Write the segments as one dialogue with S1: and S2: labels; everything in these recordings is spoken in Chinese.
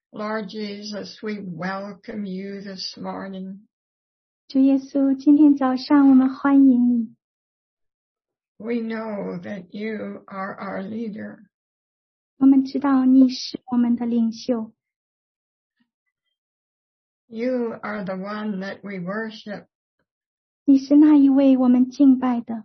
S1: Lord Jesus, we welcome you this morning.
S2: 主耶稣，今天早上我们欢迎你。
S1: We know that you are our leader.
S2: 我们知道你是我们的领袖，
S1: You are the one that we worship.
S2: 你是那一位我们敬拜的。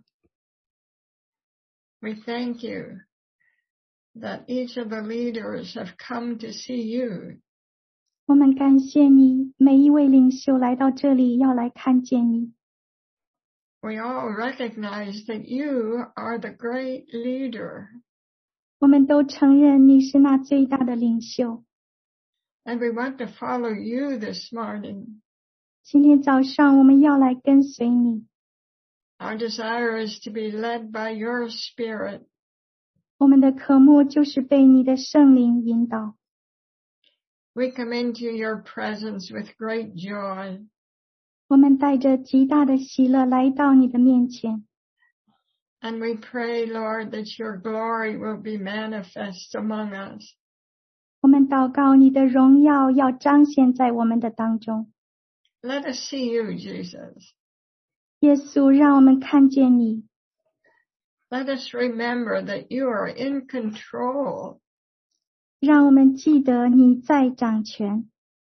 S1: We thank you that each of the leaders have come to see you.
S2: 我们感谢你，每一位领袖来到这里要来看见你。
S1: We all recognize that you are the great leader.
S2: 我们都承认你是那最大的领袖。
S1: And we want to follow you this morning.
S2: 今天早上我们要来跟随你。
S1: Our desire is to be led by your Spirit.
S2: 我们的渴慕就是被你的圣灵引导。
S1: We come into your presence with great joy.
S2: 我们带着极大的喜乐来到你的面前。
S1: And we pray, Lord, that your glory will be manifest among us.
S2: 我们祷告你的荣耀要彰显在我们的当中。
S1: Let us see you, Jesus.
S2: 耶稣，让我们看见你。
S1: Let us remember that you are in control.
S2: 让我们记得你在掌权。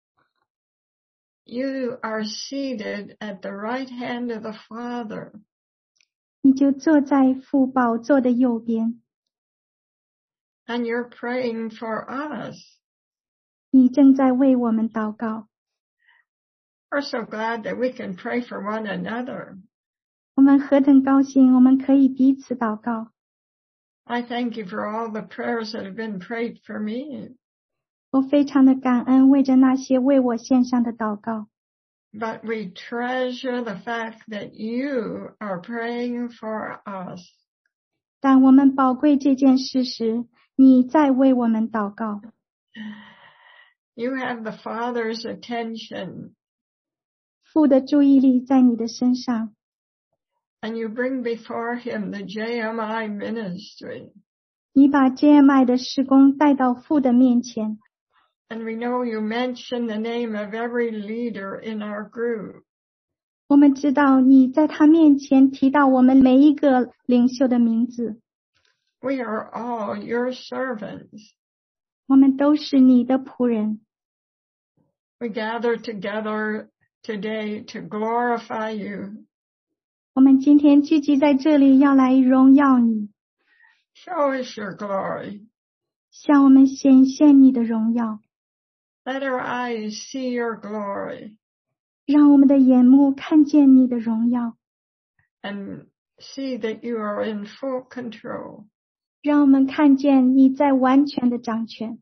S1: You are seated at the right hand of the Father.
S2: 你就坐在父宝座的右边。
S1: And you're praying for us.
S2: 你正在为我们祷告。
S1: We're so glad that we can pray for one another.
S2: 我们何等高兴，我们可以彼此祷告。
S1: I thank you for all the prayers that have been prayed for me.
S2: 我非常的感恩为着那些为我献上的祷告。
S1: But we treasure the fact that you are praying for us.
S2: 但我们宝贵这件事时，你在为我们祷告。
S1: You have the Father's attention.
S2: 父的注意力在你的身上。
S1: And you bring before him the JMI ministry.
S2: 你把 JMI 的事工带到父的面前。
S1: And we know you mention the name of every leader in our group.
S2: 我们知道你在他面前提到我们每一个领袖的名字。
S1: We are all your servants.
S2: 我们都是你的仆人。
S1: We gather together today to glorify you.
S2: 我们今天聚集在这里要来荣耀你，
S1: Show us your glory.
S2: 向我们显现你的荣耀，
S1: Let our eyes see your glory
S2: 让我们的眼目看见你的荣耀，
S1: and see that you are in full control.
S2: 让我们看见你在完全的掌权。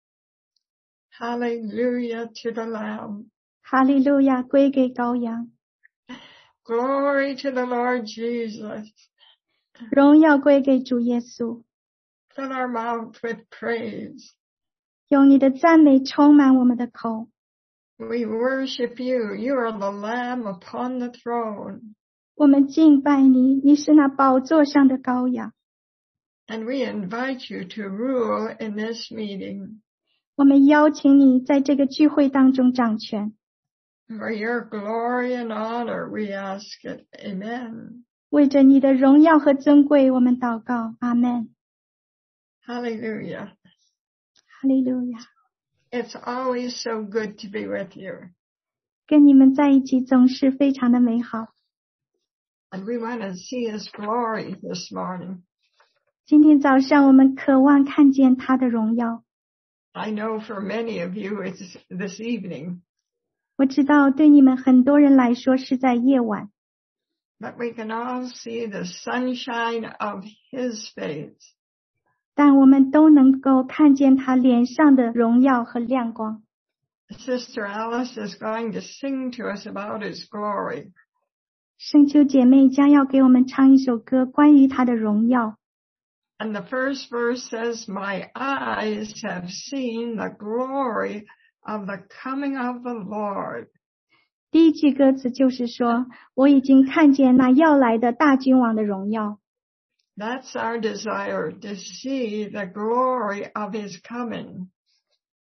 S1: Hallelujah to the Lamb.
S2: 哈利路亚归给羔羊，
S1: Glory to the Lord Jesus.
S2: 荣耀归给主耶稣。
S1: Fill our mouth with praise.
S2: 用你的赞美充满我们的口。
S1: We worship you. You are the Lamb upon the throne.
S2: 我们敬拜你，你是那宝座上的羔羊。
S1: And we invite you to rule in this meeting.
S2: 我们邀请你在这个聚会当中掌权。
S1: For your glory and honor, we ask it. Amen.
S2: 为着你的荣耀和尊贵，我们祷告。阿们。
S1: Hallelujah.
S2: 哈利路亚。
S1: It's always so good to be with you.
S2: 跟你们在一起总是非常的美好。
S1: And we want to see his glory this morning.
S2: 今天早上我们渴望看见他的荣耀。
S1: I know for many of you it's this evening,
S2: 我知道对你们很多人来说是在夜晚，
S1: but we can all see the sunshine of his face.
S2: 但我们都能够看见他脸上的荣耀和亮光。
S1: Sister Alice is going to sing to us about his glory.
S2: 圣秋姐妹将要给我们唱一首歌，关于他的荣耀。
S1: And the first verse says, My eyes have seen the glory of the coming of the Lord.
S2: 第一句歌词就是说，我已经看见那要来的大君王的荣耀。
S1: That's our desire, to see the glory of his coming.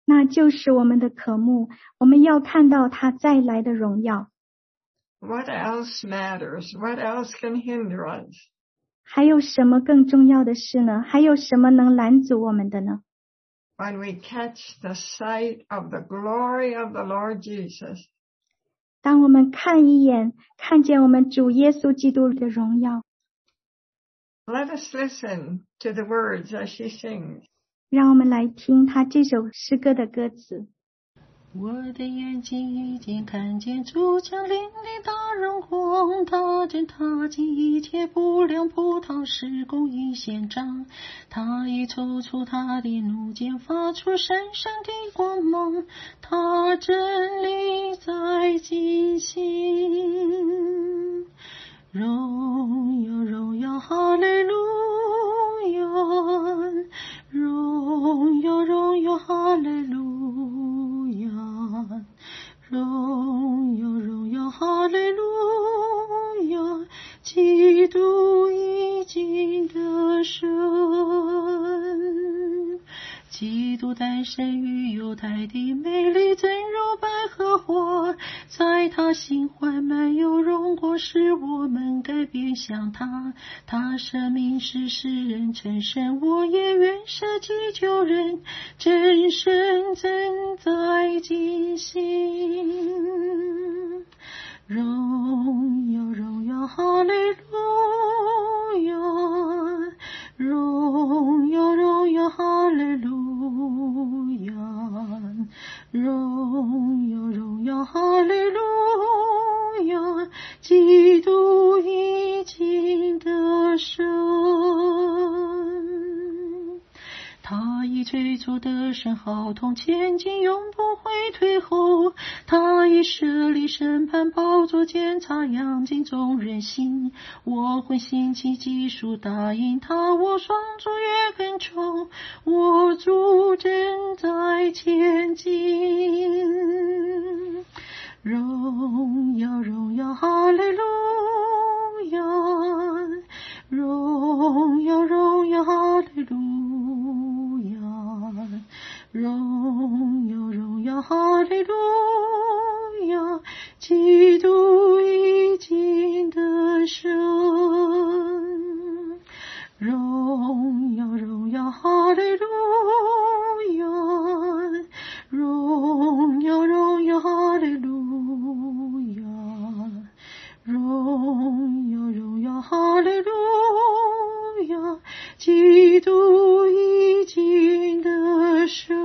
S2: 那就是我们的渴慕，我们要看到他再来的荣耀。
S1: What else matters? What else can hinder us?
S2: 还有什么更重要的事呢？还有什么能拦阻我们的呢？
S1: When we catch the sight of the glory of the Lord Jesus,
S2: 当我们看一眼，看见我们主耶稣基督的荣耀，
S1: let us listen to the words as she sings.
S2: 让我们来听他这首诗歌的歌词。
S3: 我的眼睛已经看见主降临的大荣光，他正踏进一切不良葡萄是公义宪章，他已抽出他的怒剑，发出闪闪的光芒，他真理在进行。荣耀荣耀哈利路亚，荣耀荣耀哈利路亚，荣耀荣耀哈利路亚，基督已经得胜，基督诞生于犹太的美丽真如百合花，在他心怀满有荣光，使我们改变向他，他生命是使人成圣，我也愿舍己救人，真神正在进行。荣耀荣耀哈利路亚，荣耀荣耀哈利路亚，荣耀荣耀哈利路亚，基督已经得胜，他已催促得胜号筒前进，永不会退后，他已设立审判宝座，检察养尽众人心，我魂心气技术答应他，我双足越更重，我主正在前进。荣耀荣耀哈利路亚，荣耀荣耀哈利路亚，荣耀荣耀哈利路亚，基督已经得胜。荣耀荣耀哈利路亚，荣耀荣耀哈利路亚，荣耀荣耀哈利路亚，基督已经得胜。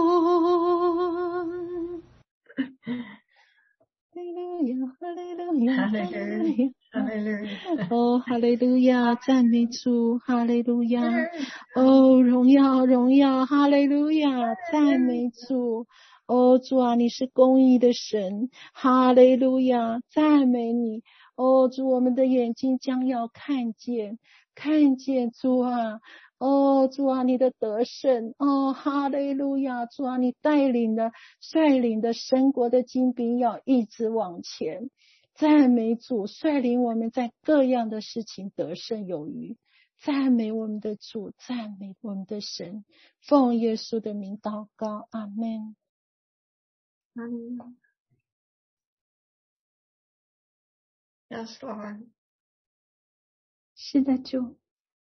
S3: 哈利路亚，哈利路亚，哈利路亚，哦，哈利路亚，赞美主，哈利路亚，哦，荣耀荣耀，哈利路亚，赞美主。哦，主啊，你是公义的神，哈利路亚，赞美你。哦，主，我们的眼睛将要看见主啊。哦，主啊，你的得胜，哦，哈利路亚，主啊，你率领的神国的精兵要一直往前，赞美主，率领我们在各样的事情得胜有余，赞美我们的主，赞美我们的神，奉耶稣的名祷告，阿们。
S1: Yes, Lord.
S2: 是的，主。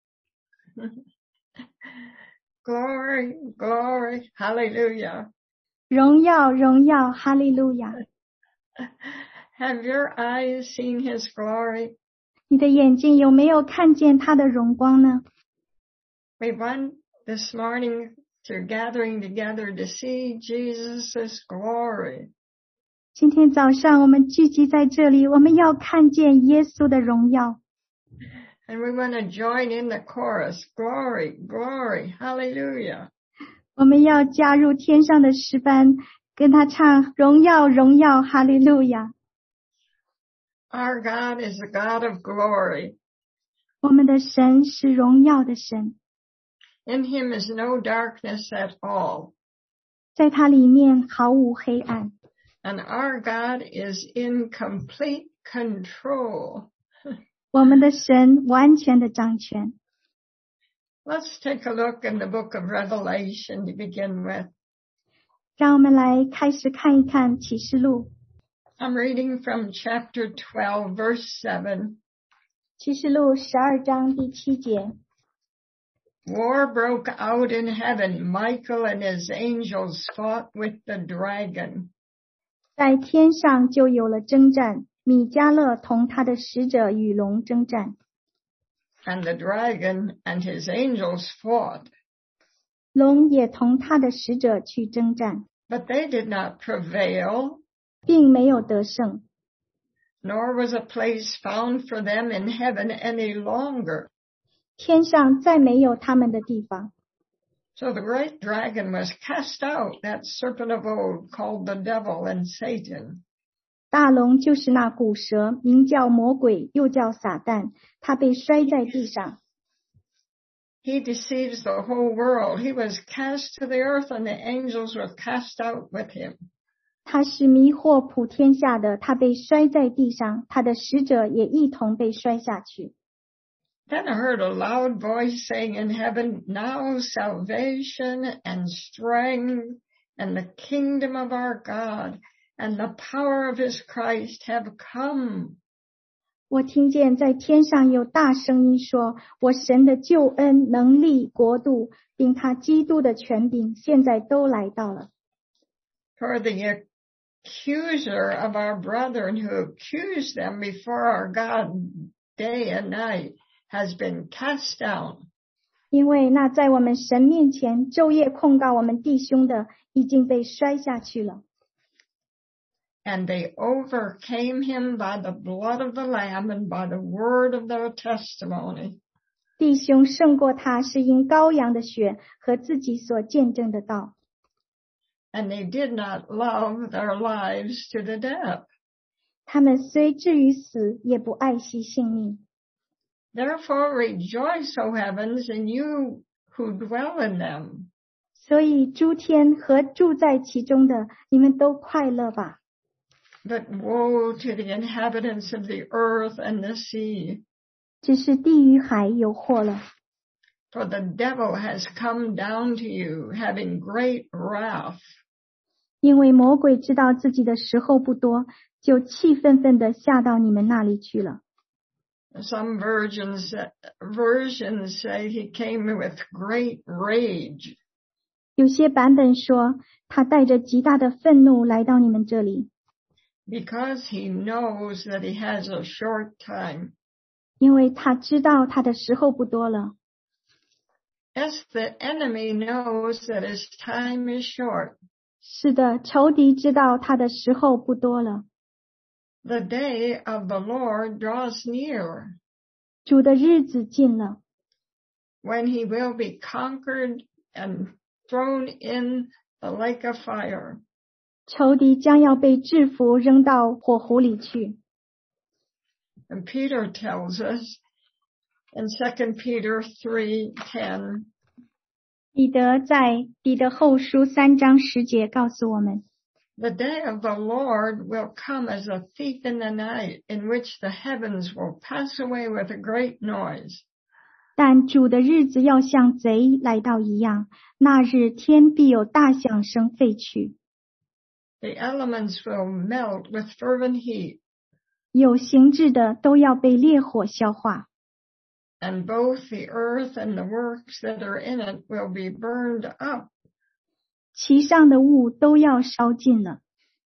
S1: Glory, glory, hallelujah.
S2: 荣耀荣耀哈利路亚。
S1: Have your eyes seen his glory?
S2: 你的眼睛有没有看见他的荣光呢？
S1: We want this morning to gathering together to see Jesus' glory.
S2: 今天早上我们聚集在这里，我们要看见耶稣的荣耀。
S1: And we want to join in the chorus. Glory, glory, hallelujah.
S2: 我们要加入天上的诗班，跟他唱荣耀荣耀哈利路亚。
S1: Our God is the God of glory.
S2: 我们的神是荣耀的神。
S1: In him is no darkness at all.
S2: 在他里面毫无黑暗。
S1: And our God is in complete control.
S2: 我们的神完全的掌权。
S1: Let's take a look in the book of Revelation to begin with.
S2: 让我们来开始看一看启示录。
S1: I'm reading from chapter 12, verse 7.
S2: 启示录12章第7节。
S1: War broke out in heaven. Michael and his angels fought with the dragon.
S2: 在天上就有了征战，米迦勒同他的使者与龙征战。
S1: And the dragon and his angels fought.
S2: 龙也同他的使者去征战，
S1: But they did not prevail,
S2: 并没有得胜，
S1: nor was a place found for them in heaven any longer.
S2: 天上再没有他们的地方。
S1: So the great dragon was cast out, that serpent of old, called the devil and Satan.
S2: 大龙就是那古蛇，名叫魔鬼，又叫撒旦，他被摔在地上。
S1: He deceives the whole world. He was cast to the earth, and the angels were cast out with him.
S2: 他是迷惑普天下的，他被摔在地上，他的使者也一同被摔下去。
S1: Then I heard a loud voice saying in heaven, Now salvation and strength and the kingdom of our God and the power of his Christ have come.
S2: 我听见在天上有大声音说，我神的救恩、能力、国度，并他基督的权柄，现在都来到了。
S1: For the accuser of our brethren who accused them before our God day and night has been cast down.
S2: 因为那在我们神面前昼夜控告我们弟兄的，已经被摔下去了。
S1: And they overcame him by the blood of the Lamb and by the word of their testimony.
S2: 弟兄胜过他，是因羔羊的血和自己所见证的道。
S1: And they did not love their lives to the death.
S2: 他们虽至于死，也不爱惜性命。
S1: Therefore rejoice, O heavens, and you who dwell in them.
S2: 所以诸天和住在其中的，你们都快乐吧。
S1: But woe to the inhabitants of the earth and the sea.
S2: 只是地与海有祸了。
S1: For the devil has come down to you, having great wrath.
S2: 因为魔鬼知道自己的时候不多，就气愤愤地下到你们那里去了。
S1: Some versions say he came with great rage.
S2: 有些版本说，他带着极大的愤怒来到你们这里，
S1: Because he knows that he has a short time.
S2: 因为他知道他的时候不多了。
S1: Yes, the enemy knows that his time is short.
S2: 是的，仇敌知道他的时候不多了。
S1: The day of the Lord draws near,
S2: 主的日子近了，
S1: when he will be conquered and thrown in the lake of fire.
S2: 仇敌将要被制服，扔到火湖里去。
S1: And Peter tells us in 2 Peter 3:10,
S2: 彼得在彼得后书3章10节告诉我们，
S1: the day of the Lord will come as a thief in the night, in which the heavens will pass away with a great noise.
S2: 但主的日子要像贼来到一样，那日天必有大响声废去，
S1: The elements will melt with fervent heat,
S2: 有形质的都要被烈火消化，
S1: and both the earth and the works that are in it will be burned up.
S2: 其上的物都要烧尽了。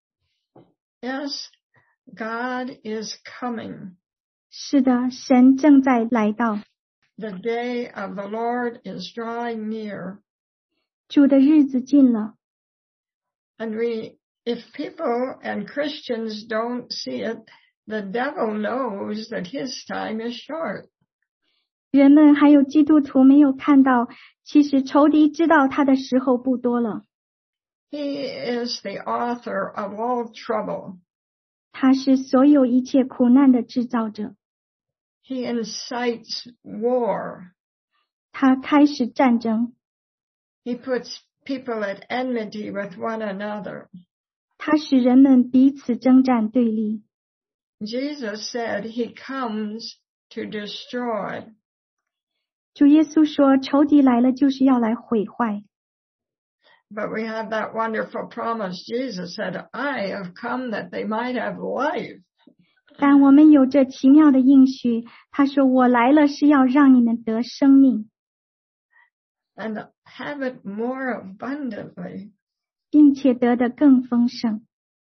S1: Yes, God is coming.
S2: 是的，神正在来到，
S1: The day of the Lord is drawing near.
S2: 主的日子近了。
S1: And if people and Christians don't see it, the devil knows that his time is short.
S2: 人们还有基督徒没有看到，其实仇敌知道他的时候不多了。
S1: He is the author of all trouble.
S2: 他是所有一切苦难的制造者，
S1: He incites war.
S2: 他开始战争，
S1: He puts people at enmity with one another.
S2: 他使人们彼此征战对立。
S1: Jesus said he comes to destroy.
S2: 主耶稣说，仇敌来了就是要来毁坏。
S1: But we have that wonderful promise. Jesus said, I have come that they might have life.
S2: 但我们有这奇妙的应许，他说我来了是要让你们得生命，
S1: And have it more abundantly.
S2: 并且得的更丰盛。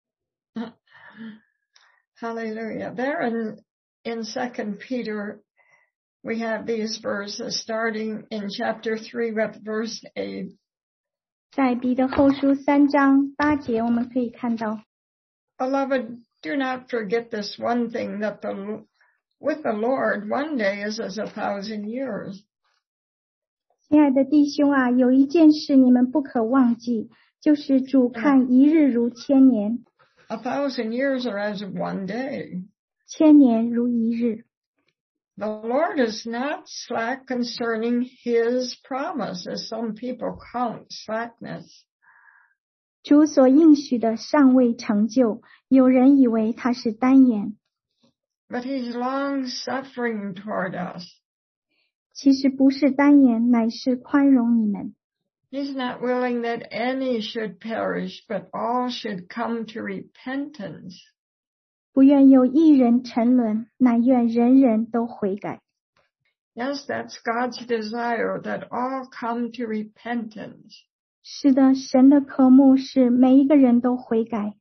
S1: Hallelujah. There in 2 Peter, we have these verses starting in chapter 3 with verse 8.
S2: 在彼得后书3章8节，我们可以看到，
S1: Beloved, do not forget this one thing, that with the Lord, one day is as 1,000 years.
S2: 亲爱的弟兄啊，有一件事你们不可忘记，就是主看一日如千年，
S1: 1,000 years are as one day.
S2: 千年如一日。
S1: The Lord is not slack concerning his promise, as some people count slackness.
S2: 主所应许的尚未成就，有人以为他是单言，
S1: But he's long suffering toward us.
S2: 其实不是单言，乃是宽容你们。
S1: He's not willing that any should perish, but all should come to repentance.
S2: 不愿有一人沉沦，乃愿人人都悔改。
S1: Yes, that's God's desire, that all come to repentance.
S2: 是的，神的渴慕是每一个人都悔改。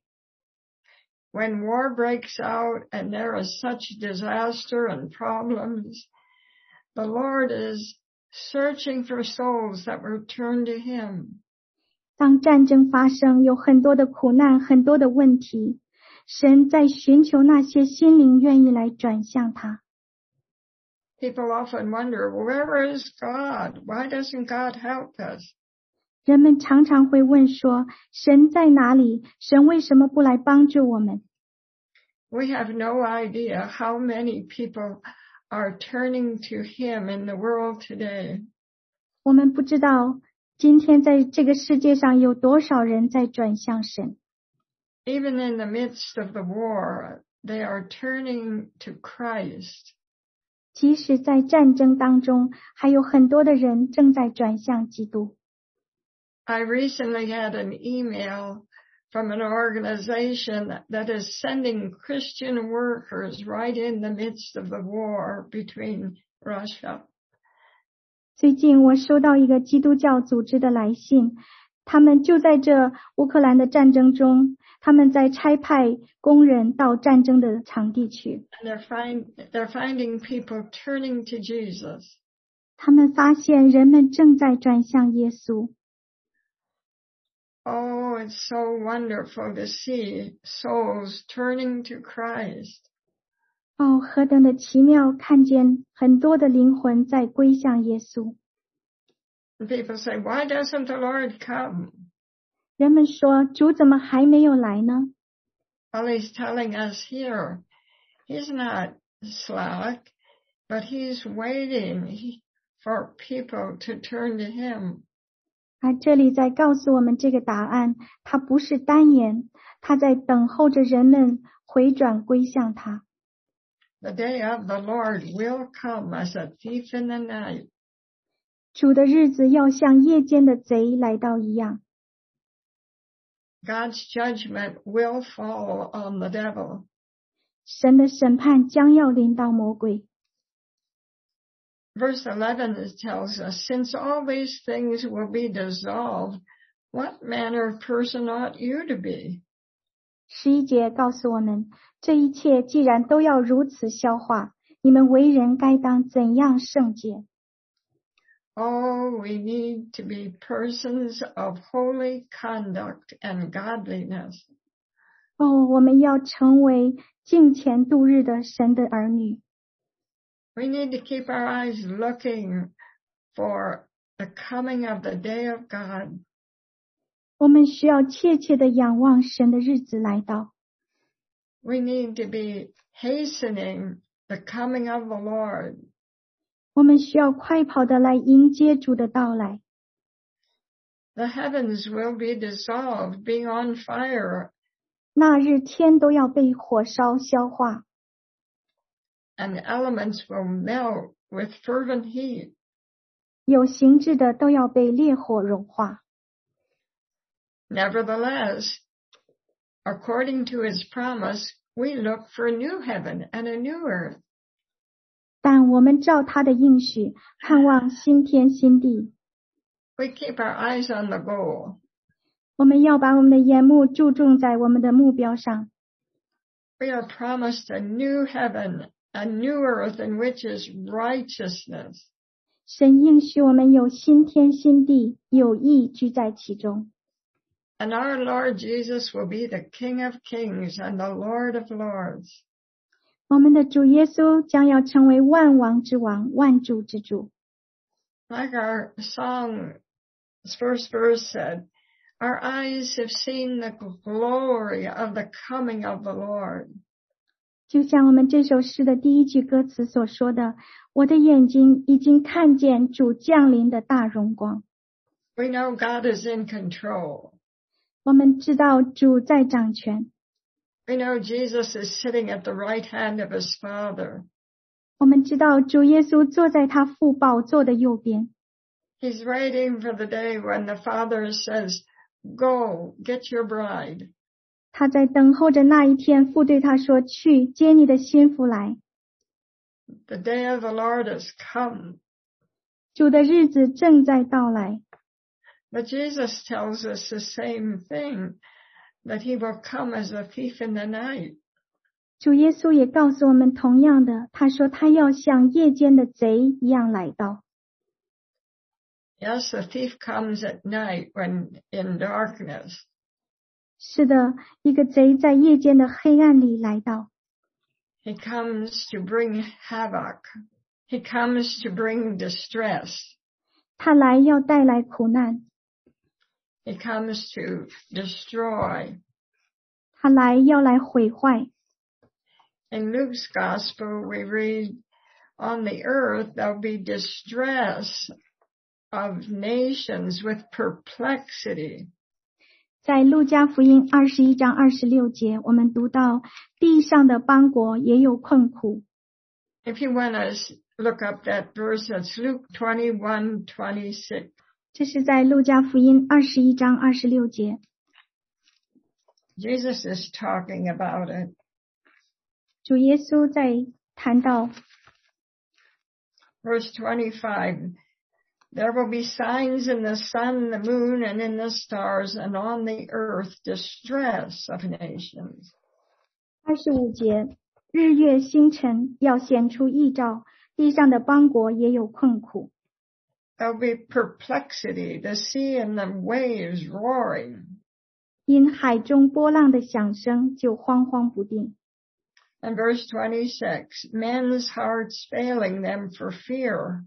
S1: When war breaks out and there is such disaster and problems, the Lord is searching for souls that will turn to him.
S2: 当战争发生，有很多的苦难，很多的问题，神在寻求那些心灵愿意来转向他。
S1: People often wonder, where is God? Why doesn't God help us?
S2: 人们常常会问说，神在哪里？神为什么不来帮助我们？
S1: We have no idea how many people are turning to him in the world today.
S2: 我们不知道今天在这个世界上有多少人在转向神。
S1: Even in the midst of the war, they are turning to Christ.
S2: 即使在战争当中，还有很多的人正在转向基督。
S1: I recently had an email from an organization that is sending Christian workers right in the midst of the war between Russia.
S2: 最近我收到一个基督教组织的来信，他们就在这乌克兰的战争中，他们在差派工人到战争的场地去。
S1: And they're finding people turning to Jesus.
S2: 他们发现人们正在转向耶稣。
S1: Oh, it's so wonderful to see souls turning to Christ.
S2: 哦，何等的奇妙，看见很多的灵魂在归向耶稣。
S1: And people say, why doesn't the Lord come?
S2: 人们说，主怎么还没有来呢？
S1: Well, he's telling us here, he's not slack, but he's waiting for people to turn to him.
S2: 而这里在告诉我们这个答案，他不是单言，他在等候着人们回转归向他。
S1: The day of the Lord will come as a thief in the night.
S2: 主的日子要像夜间的贼来到一样，
S1: God's judgment will fall on the devil.
S2: 神的审判将要临到魔鬼。
S1: Verse 11 tells us, since all these things will be dissolved, what manner of person ought you to be?
S2: 11节告诉我们，这一切既然都要如此消化，你们为人该当怎样圣洁？
S1: Oh, we need to be persons of holy conduct and godliness.
S2: 哦，我们要成为敬虔度日的神的儿女。
S1: We need to keep our eyes looking for the coming of the day of God.
S2: 我们需要切切的仰望神的日子来到。
S1: We need to be hastening the coming of the Lord.
S2: 我们需要快跑的来迎接主的到来。
S1: The heavens will be dissolved, being on fire,
S2: 那日天都要被火烧消化，
S1: and the elements will melt with fervent heat.
S2: 有形质的都要被烈火融化。
S1: Nevertheless, according to his promise, we look for a new heaven and a new earth.
S2: 但我们照他的应许，盼望新天新地。
S1: We keep our eyes on the goal.
S2: 我们要把我们的眼目注重在我们的目标上。
S1: We are promised a new heaven, a new earth in which is righteousness.
S2: 神应许我们有新天新地，有义居在其中。
S1: And our Lord Jesus will be the King of Kings and the Lord of Lords.
S2: 我们的主耶稣将要成为万王之王，万主之主。
S1: Like our song's first verse said, our eyes have seen the glory of the coming of the Lord.
S2: 就像我们这首诗的第一句歌词所说的，我的眼睛已经看见主降临的大荣光。
S1: We know God is in control.
S2: 我们知道主在掌权。
S1: We know Jesus is sitting at the right hand of his Father.
S2: 我们知道主耶稣坐在他父宝座的右边。
S1: He's waiting for the day when the Father says, Go, get your bride.
S2: 他在等候着那一天，父对他说：“去接你的心腹来。”
S1: The day of the Lord has come.
S2: 主的日子正在到来。
S1: But Jesus tells us the same thing, that he will come as a thief in the night.
S2: 主耶稣也告诉我们同样的，他说他要像夜间的贼一样来到。
S1: Yes, the thief comes at night when in darkness.
S2: 是的，一个贼在夜间的黑暗里来到。
S1: He comes to bring havoc. He comes to bring distress.
S2: 他来要带来苦难。
S1: He comes to destroy.
S2: 他来要来毁坏。
S1: In Luke's Gospel, we read, on the earth there'll be distress of nations with perplexity.
S2: 在路加福音21章26节，我们读到地上的邦国也有困苦。
S1: If you want to look up that verse, that's Luke 21:26.
S2: 这是在路加福音21章26节。
S1: Jesus is talking about it.
S2: 主耶稣在谈到
S1: Verse 25, there will be signs in the sun, the moon, and in the stars, and on the earth distress of nations.
S2: 25节，日月星辰要显出异兆，地上的邦国也有困苦。
S1: There'll be perplexity, the sea and the waves roaring.
S2: 因海中波浪的响声就慌慌不定。
S1: And verse 26, men's hearts failing them for fear.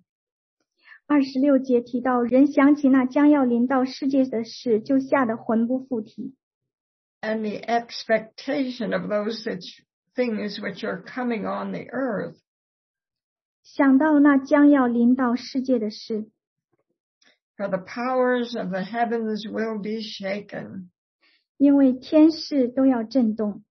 S2: 26节提到，人想起那将要临到世界的事，就吓得魂不附体。
S1: And the expectation of those things which are coming on the earth.
S2: 想到那将要临到世界的事。
S1: For the powers of the heavens will be shaken.
S2: 因为天势都要震动。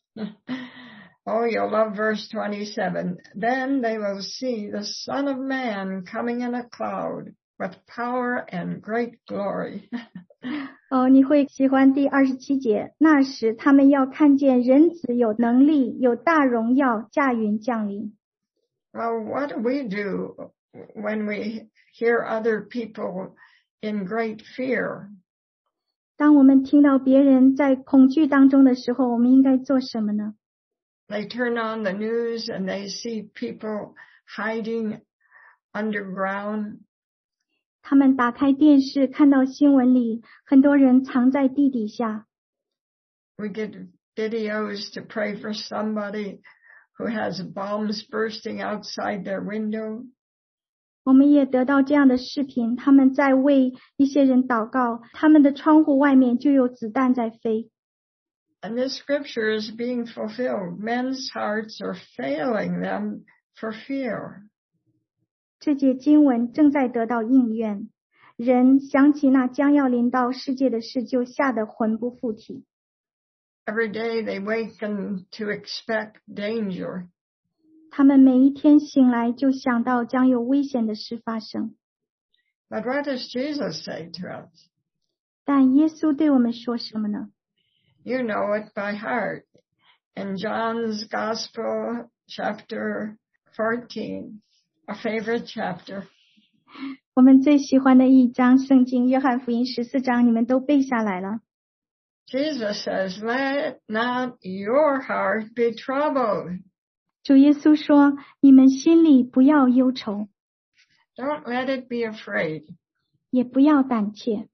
S1: Oh, you'll love verse 27. Then they will see the Son of Man coming in a cloud with power and great glory.
S2: 你会喜欢第27节。那时他们要看见人子有能力，有大荣耀，驾云降临。
S1: Well, what do we do when we hear other people in great fear?
S2: 当我们听到别人在恐惧当中的时候，我们应该做什么呢？
S1: They turn on the news and they see people hiding underground.
S2: 他们打开电视，看到新闻里很多人藏在地底下。
S1: We get videos to pray for somebody who has bombs bursting outside their window.
S2: 我们也得到这样的视频，他们在为一些人祷告，他们的窗户外面就有子弹在飞。
S1: And this scripture is being fulfilled. Men's hearts are failing them for fear.
S2: 这节经文正在得到应验，人想起那将要临到世界的事，就吓得魂不附体。
S1: Every day they waken to expect danger.
S2: 他们每一天醒来就想到将有危险的事发生。
S1: But what does Jesus say to us?
S2: 但耶稣对我们说什么呢？
S1: You know it by heart. In John's Gospel, chapter 14, a favorite chapter.
S2: 我们最喜欢的一章圣经约翰福音14章，你们都背下来了。
S1: Jesus says, let not your heart be troubled.
S2: 主耶稣说，你们心里不要忧愁，
S1: Don't let it be afraid.
S2: 也不要胆怯。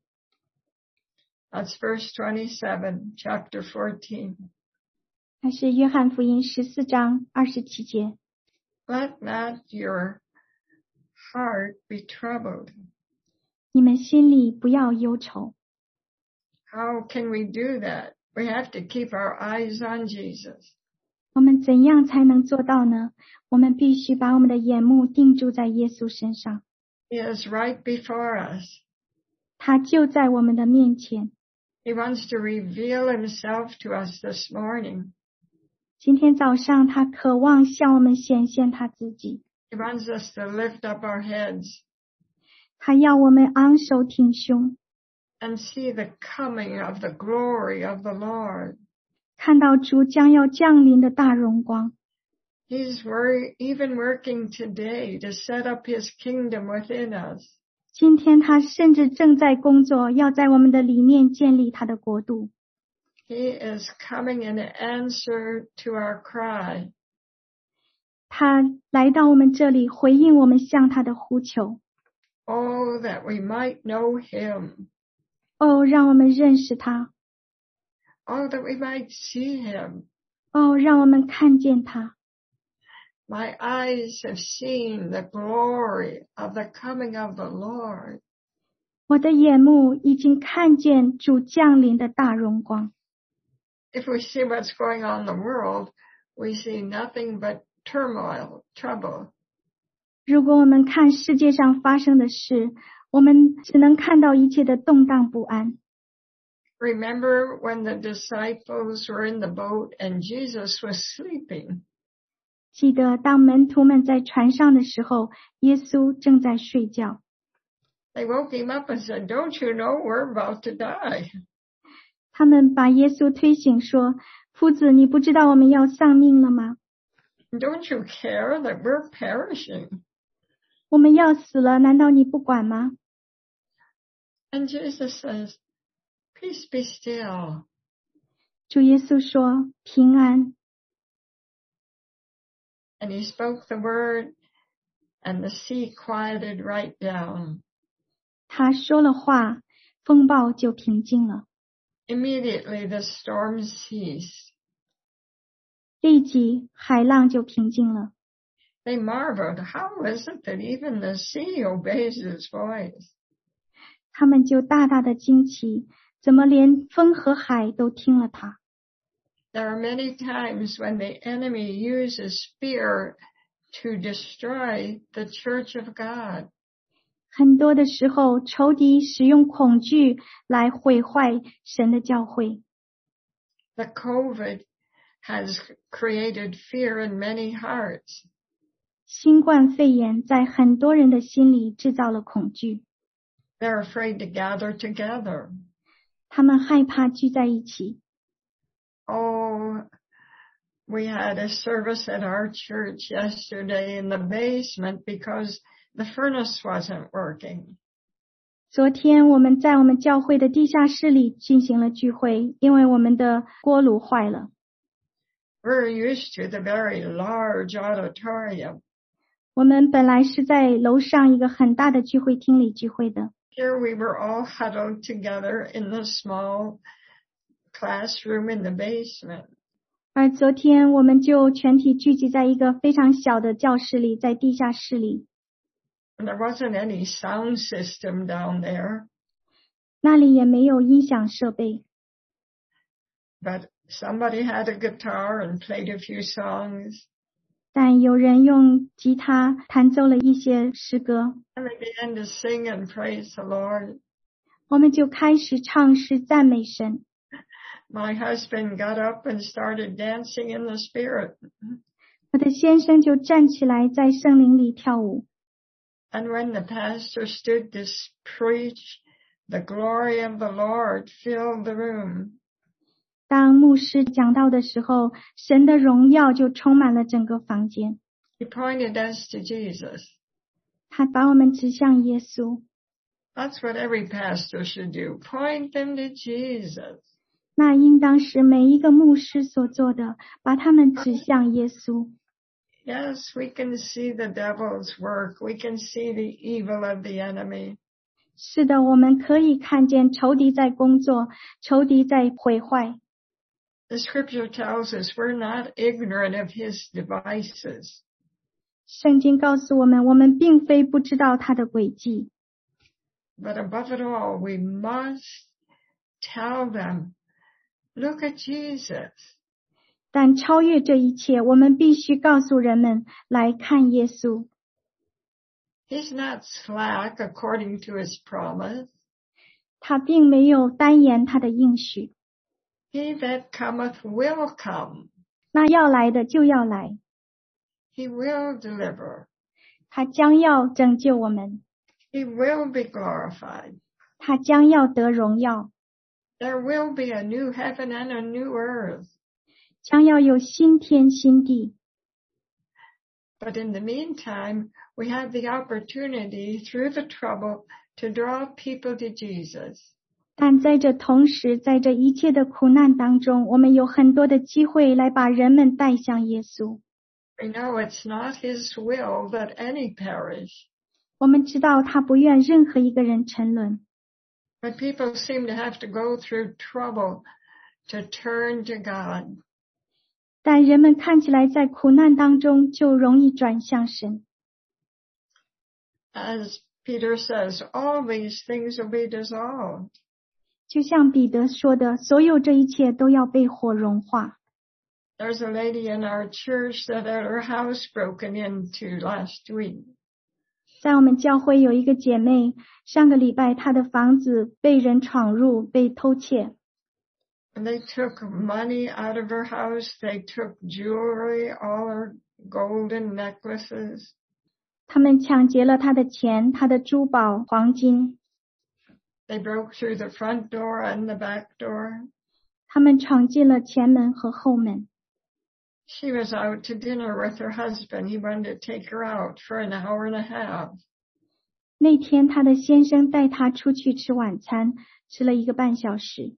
S1: That's verse 27, chapter 14.
S2: 那是约翰福音14章27节。
S1: Let not your heart be troubled.
S2: 你们心里不要忧愁。
S1: How can we do that? We have to keep our eyes on Jesus.
S2: 我们怎样才能做到呢？我们必须把我们的眼目定住在耶稣身上，
S1: He is right before us.
S2: 他就在我们的面前。
S1: He wants to reveal himself to us this morning.
S2: 今天早上他渴望向我们显现他自己，
S1: He wants us to lift up our heads
S2: 他要我们昂首挺胸，
S1: and see the coming of the glory of the Lord.
S2: 看到主将要降临的大荣光。
S1: He's even working today to set up his kingdom within us.
S2: 今天他甚至正在工作，要在我们的里面建立他的国度。
S1: He is coming in answer to our cry.
S2: 他来到我们这里，回应我们向他的呼求。
S1: Oh, that we might know him.
S2: 哦，让我们认识他。
S1: Oh, that we might see him.
S2: 哦，让我们看见他。
S1: My eyes have seen the glory of the coming of the Lord.
S2: 我的眼目已经看见主降临的大荣光。
S1: If we see what's going on in the world, we see nothing but turmoil, trouble.
S2: 如果我们看世界上发生的事，我们只能看到一切的动荡不安。
S1: Remember when the disciples were in the boat and Jesus was sleeping?
S2: 记得当门徒们在船上的时候，耶稣正在睡觉。
S1: They woke him up and said, "Don't you know we're about to die?"
S2: 他们把耶稣推醒说：“夫子，你不知道我们要丧命了吗？
S1: Don't you care that we're perishing?
S2: 我们要死了，难道你不管吗？”
S1: And Jesus says, "Peace be still."
S2: 主耶稣说：“平安。”
S1: And he spoke the word, and the sea quieted right down.
S2: 他说了话，风暴就平静了。
S1: Immediately the storm ceased.
S2: 立即海浪就平静了。
S1: They marveled, how is it that even the sea obeys his voice?
S2: 他们就大大的惊奇，怎么连风和海都听了他？
S1: There are many times when the enemy uses fear to destroy the church of God.
S2: 很多的时候，仇敌使用恐惧来毁坏神的教会。
S1: The COVID has created fear in many hearts.
S2: 新冠肺炎在很多人的心里制造了恐惧，
S1: They're afraid to gather together.
S2: 他们害怕聚在一起。
S1: Oh, we had a service at our church yesterday in the basement because the furnace wasn't working.
S2: 昨天我们在我们教会的地下室里进行了聚会，因为我们的锅炉坏了。
S1: We're used to the very large auditorium.
S2: 我们本来是在楼上一个很大的聚会厅里聚会的。
S1: Here we were all huddled together in the small classroom in the basement.
S2: 而昨天我们就全体聚集在一个非常小的教室里，在地下室里。
S1: And there wasn't any sound system down there,
S2: 那里也没有音响设备，
S1: but somebody had a guitar and played a few songs.
S2: 但有人用吉他弹奏了一些诗歌，
S1: And they began to sing and praise the Lord.
S2: 我们就开始唱诗赞美神。
S1: My husband got up and started dancing in the Spirit.
S2: 我的先生就站起来在圣灵里跳舞。
S1: And when the pastor stood to preach, the glory of the Lord filled the room.
S2: 当牧师讲道的时候，神的荣耀就充满了整个房间。
S1: He pointed us to Jesus.
S2: 他把我们指向耶稣。
S1: That's what every pastor should do. Point them to Jesus.
S2: 那应当是每一个牧师所做的，把他们指向耶稣。
S1: Yes, we can see the devil's work. We can see the evil of the enemy.
S2: 是的，我们可以看见仇敌在工作，仇敌在毁坏。
S1: The scripture tells us we're not ignorant of his devices.
S2: 圣经告诉我们，我们并非不知道他的诡计。
S1: But above it all, we must tell them, look at Jesus.
S2: 但超越这一切，我们必须告诉人们来看耶稣。
S1: He's not slack according to his promise.
S2: 他并没有单言他的应许。
S1: He that cometh will come.
S2: 那要来的就要来。
S1: He will deliver.
S2: 他将要拯救我们。
S1: He will be glorified.
S2: 他将要得荣耀。
S1: There will be a new heaven and a new earth.
S2: 将要有新天新地。
S1: But in the meantime, we have the opportunity through the trouble to draw people to Jesus.
S2: 但在这同时，在这一切的苦难当中，我们有很多的机会来把人们带向耶稣。
S1: We know it's not his will that any perish.
S2: 我们知道他不愿任何一个人沉沦。
S1: But people seem to have to go through trouble to turn to God.
S2: 但人们看起来在苦难当中就容易转向神。
S1: As Peter says, all these things will be dissolved.
S2: 就像彼得说的，所有这一切都要被火融化。
S1: There's a lady in our church that had her house broken into last week.
S2: 在我们教会有一个姐妹，上个礼拜她的房子被人闯入，被偷窃。
S1: And they took money out of her house. They took jewelry, all her golden necklaces.
S2: 他们抢劫了她的钱，她的珠宝、黄金。
S1: They broke through the front door and the back door.
S2: 他们闯进了前门和后门。
S1: She was out to dinner with her husband. He wanted to take her out for an hour and a half.
S2: 那天她的先生带她出去吃晚餐，吃了1个半小时。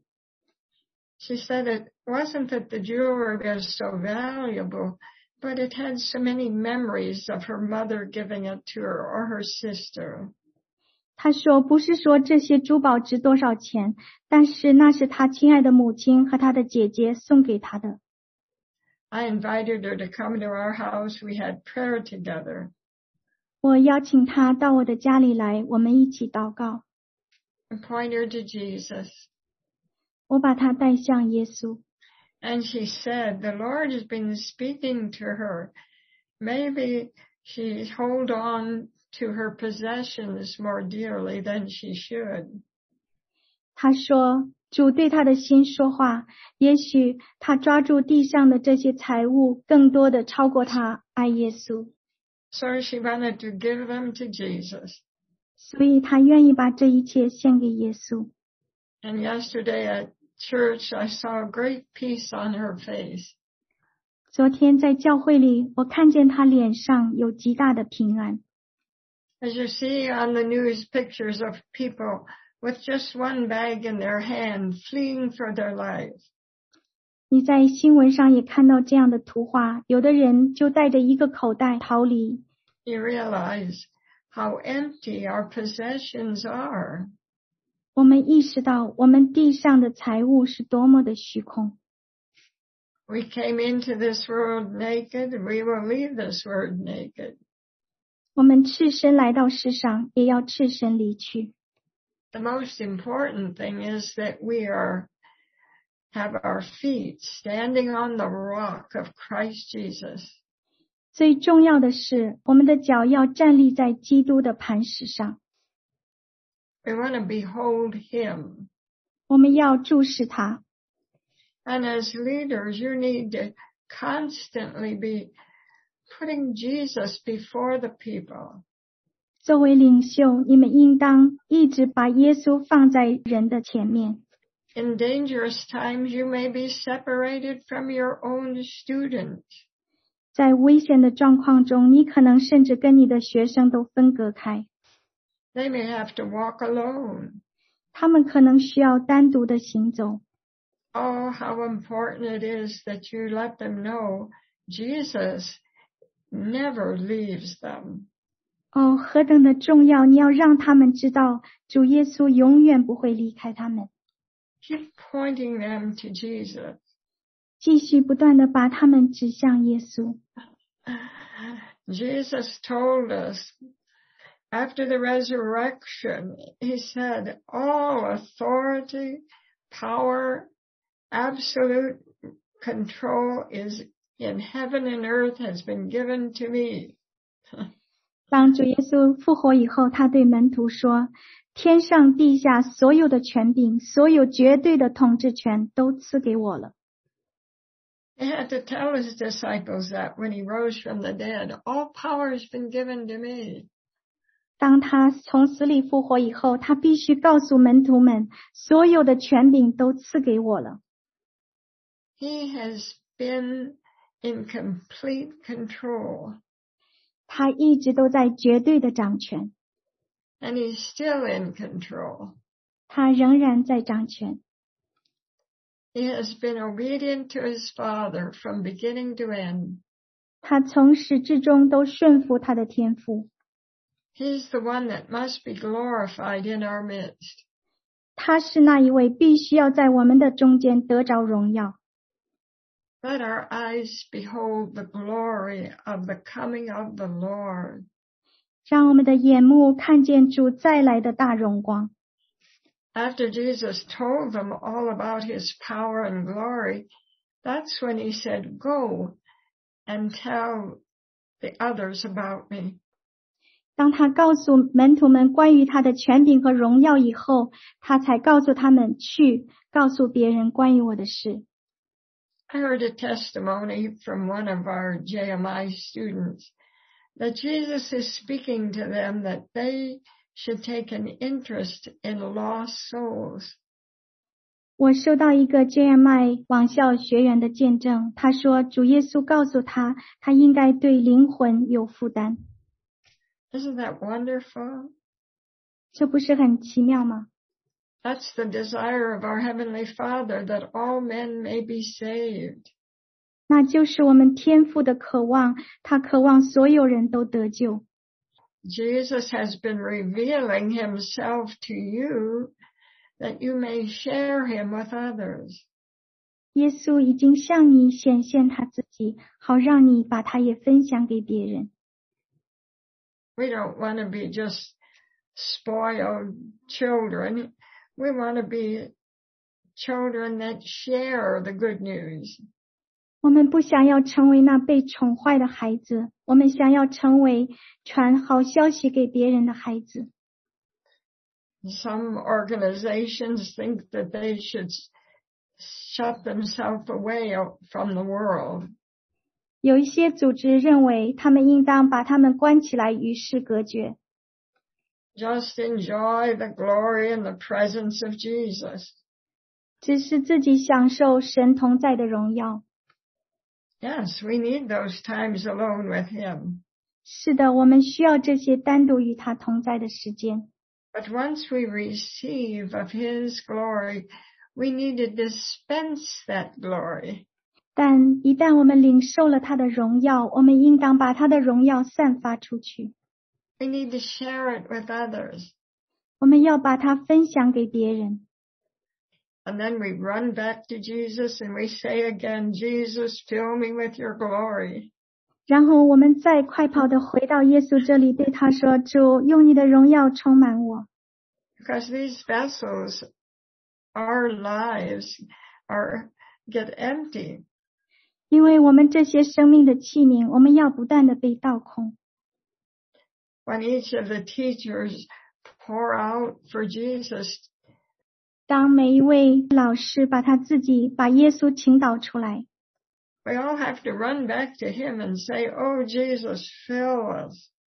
S1: She said it wasn't that the jewelry was so valuable, but it had so many memories of her mother giving it to her or her sister.
S2: 她说不是说这些珠宝值多少钱，但是那是她亲爱的母亲和她的姐姐送给她的。
S1: I invited her to come to our house. We had prayer together.
S2: 我邀请她到我的家里来，我们一起祷告。
S1: And point her to Jesus.
S2: 我把她带向耶稣。
S1: And she said, the Lord has been speaking to her. Maybe she hold on to her possessions more dearly than she should.
S2: 她说，主对她的心说话，也许她抓住地上的这些财物，更多的超过她爱耶稣。
S1: So she wanted to give them to Jesus.
S2: 所以她愿意把这一切献给耶稣。
S1: And yesterday at church, I saw great peace on her face.
S2: 昨天在教会里，我看见她脸上有极大的平安。
S1: As you see on the news pictures of people with just one bag in their hand fleeing for their lives.
S2: 你在新闻上也看到这样的图画，有的人就带着1个口袋逃离。
S1: You realize how empty our possessions are.
S2: 我们意识到我们地上的财物是多么的虚空。
S1: We came into this world naked, and we will leave this world naked.
S2: 我们赤身来到世上，也要赤身离去。
S1: The most important thing is that we have our feet standing on the rock of Christ Jesus.
S2: 最重要的是，我们的脚要站立在基督的磐石上。
S1: We want to behold him.
S2: 我们要注视他。
S1: And as leaders, you need to constantly be putting Jesus before the people.
S2: 作为领袖，你们应当一直把耶稣放在人的前面。
S1: In dangerous times, you may be separated from your own students.
S2: 在危险的状况中，你可能甚至跟你的学生都分隔开。
S1: They may have to walk alone.
S2: 他们可能需要单独的行走。
S1: Oh, how important it is that you let them know Jesus never leaves them.
S2: 哦，何等的重要！你要让他们知道，主耶稣永远不会离开他们。
S1: Keep pointing them to Jesus.
S2: 继续不断地把他们指向耶稣。
S1: Jesus told us after the resurrection, he said, all authority, power, absolute control is in heaven and earth has been given to me.
S2: 当主耶稣复活以后，他对门徒说，天上地下所有的权柄，所有绝对的统治权都赐给我了。
S1: He had to tell his disciples that when he rose from the dead, all power has been given to me.
S2: 当他从死里复活以后，他必须告诉门徒们，所有的权柄都赐给我了。
S1: He has been in complete control.
S2: 他一直都在绝对的掌权。
S1: And he's still in control.
S2: 他仍然在掌权。
S1: He has been obedient to his Father from beginning to end.
S2: 他从始至终都顺服他的天父。
S1: He's the one that must be glorified in our midst.
S2: 他是那一位必须要在我们的中间得着荣耀。
S1: Let our eyes behold the glory of the coming of the Lord.
S2: 让我们的眼目看见主再来的大荣光。
S1: After Jesus told them all about his power and glory, that's when he said, go and tell the others about me.
S2: 当他告诉门徒们关于他的权柄和荣耀以后，他才告诉他们去告诉别人关于我的事。
S1: I heard a testimony from one of our JMI students that Jesus is speaking to them that they should take an interest in lost souls.
S2: 我收到一个 JMI 网校学员的见证，他说主耶稣告诉他，他应该对灵魂有负担。
S1: Isn't that wonderful?
S2: 这不是很奇妙吗？
S1: That's the desire of our Heavenly Father, that all men may be saved.
S2: 那就是我们天父的渴望，他渴望所有人都得救。
S1: Jesus has been revealing himself to you that you may share him with others.
S2: 耶稣已经向你显现他自己，好让你把他也分享给别人。
S1: We don't want to be just spoiled children. We want to be children that share the good news.
S2: 我们不想要成为那被宠坏的孩子，我们想要成为传好消息给别人的孩子。
S1: Some organizations think that they should shut themselves away from the world.
S2: 有一些组织认为他们应当把他们关起来与世隔绝。
S1: Just enjoy the glory and the presence of Jesus.
S2: 只是自己享受神同在的荣耀。
S1: Yes, we need those times alone with him.
S2: 是的，我们需要这些单独与他同在的时间。
S1: But once we receive of his glory, we need to dispense that glory.
S2: 但一旦我们领受了他的荣耀，我们应当把他的荣耀散发出去。
S1: We need to share it with others.
S2: 我们要把它分享给别人。
S1: And then we run back to Jesus and we say again, Jesus, fill me with your glory.
S2: 然后我们再快跑地回到耶稣这里，对他说，主，用你的荣耀充满我。
S1: Because these vessels, our lives, get empty.
S2: 因为我们这些生命的器皿，我们要不断地被倒空。
S1: When each of the teachers pour out for Jesus,
S2: 当每一位老师把耶稣倾倒出来，
S1: we all have to run back to him and say, oh, Jesus, fill us.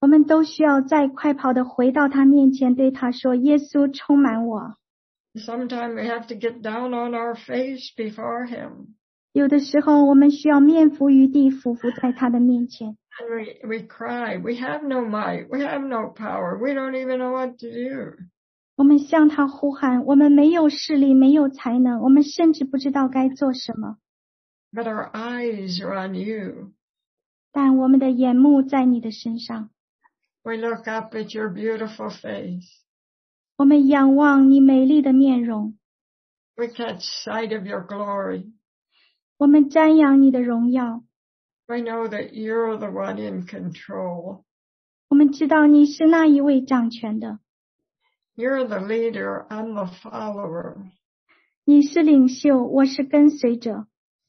S2: 我们都需要再快跑的回到他面前，对他说：耶稣充满我。
S1: Sometimes we have to get down on our face before him.
S2: 有的时候我们需要面伏于地，俯伏在他的面前。
S1: And we cry, we have no might, we have no power, we don't even know what to do.
S2: 我们向他呼喊，我们没有势力，没有才能，我们甚至不知道该做什么。
S1: But our eyes are on you.
S2: 但我们的眼目在你的身上。
S1: We look up at your beautiful face.
S2: 我们仰望你美丽的面容。
S1: We catch sight of your glory.
S2: 我们瞻仰你的荣耀。
S1: We know that you're the one in control.
S2: 我们知道你是那一位掌权的。
S1: You're the leader, I'm the follower.
S2: 你是领袖，我是跟随者。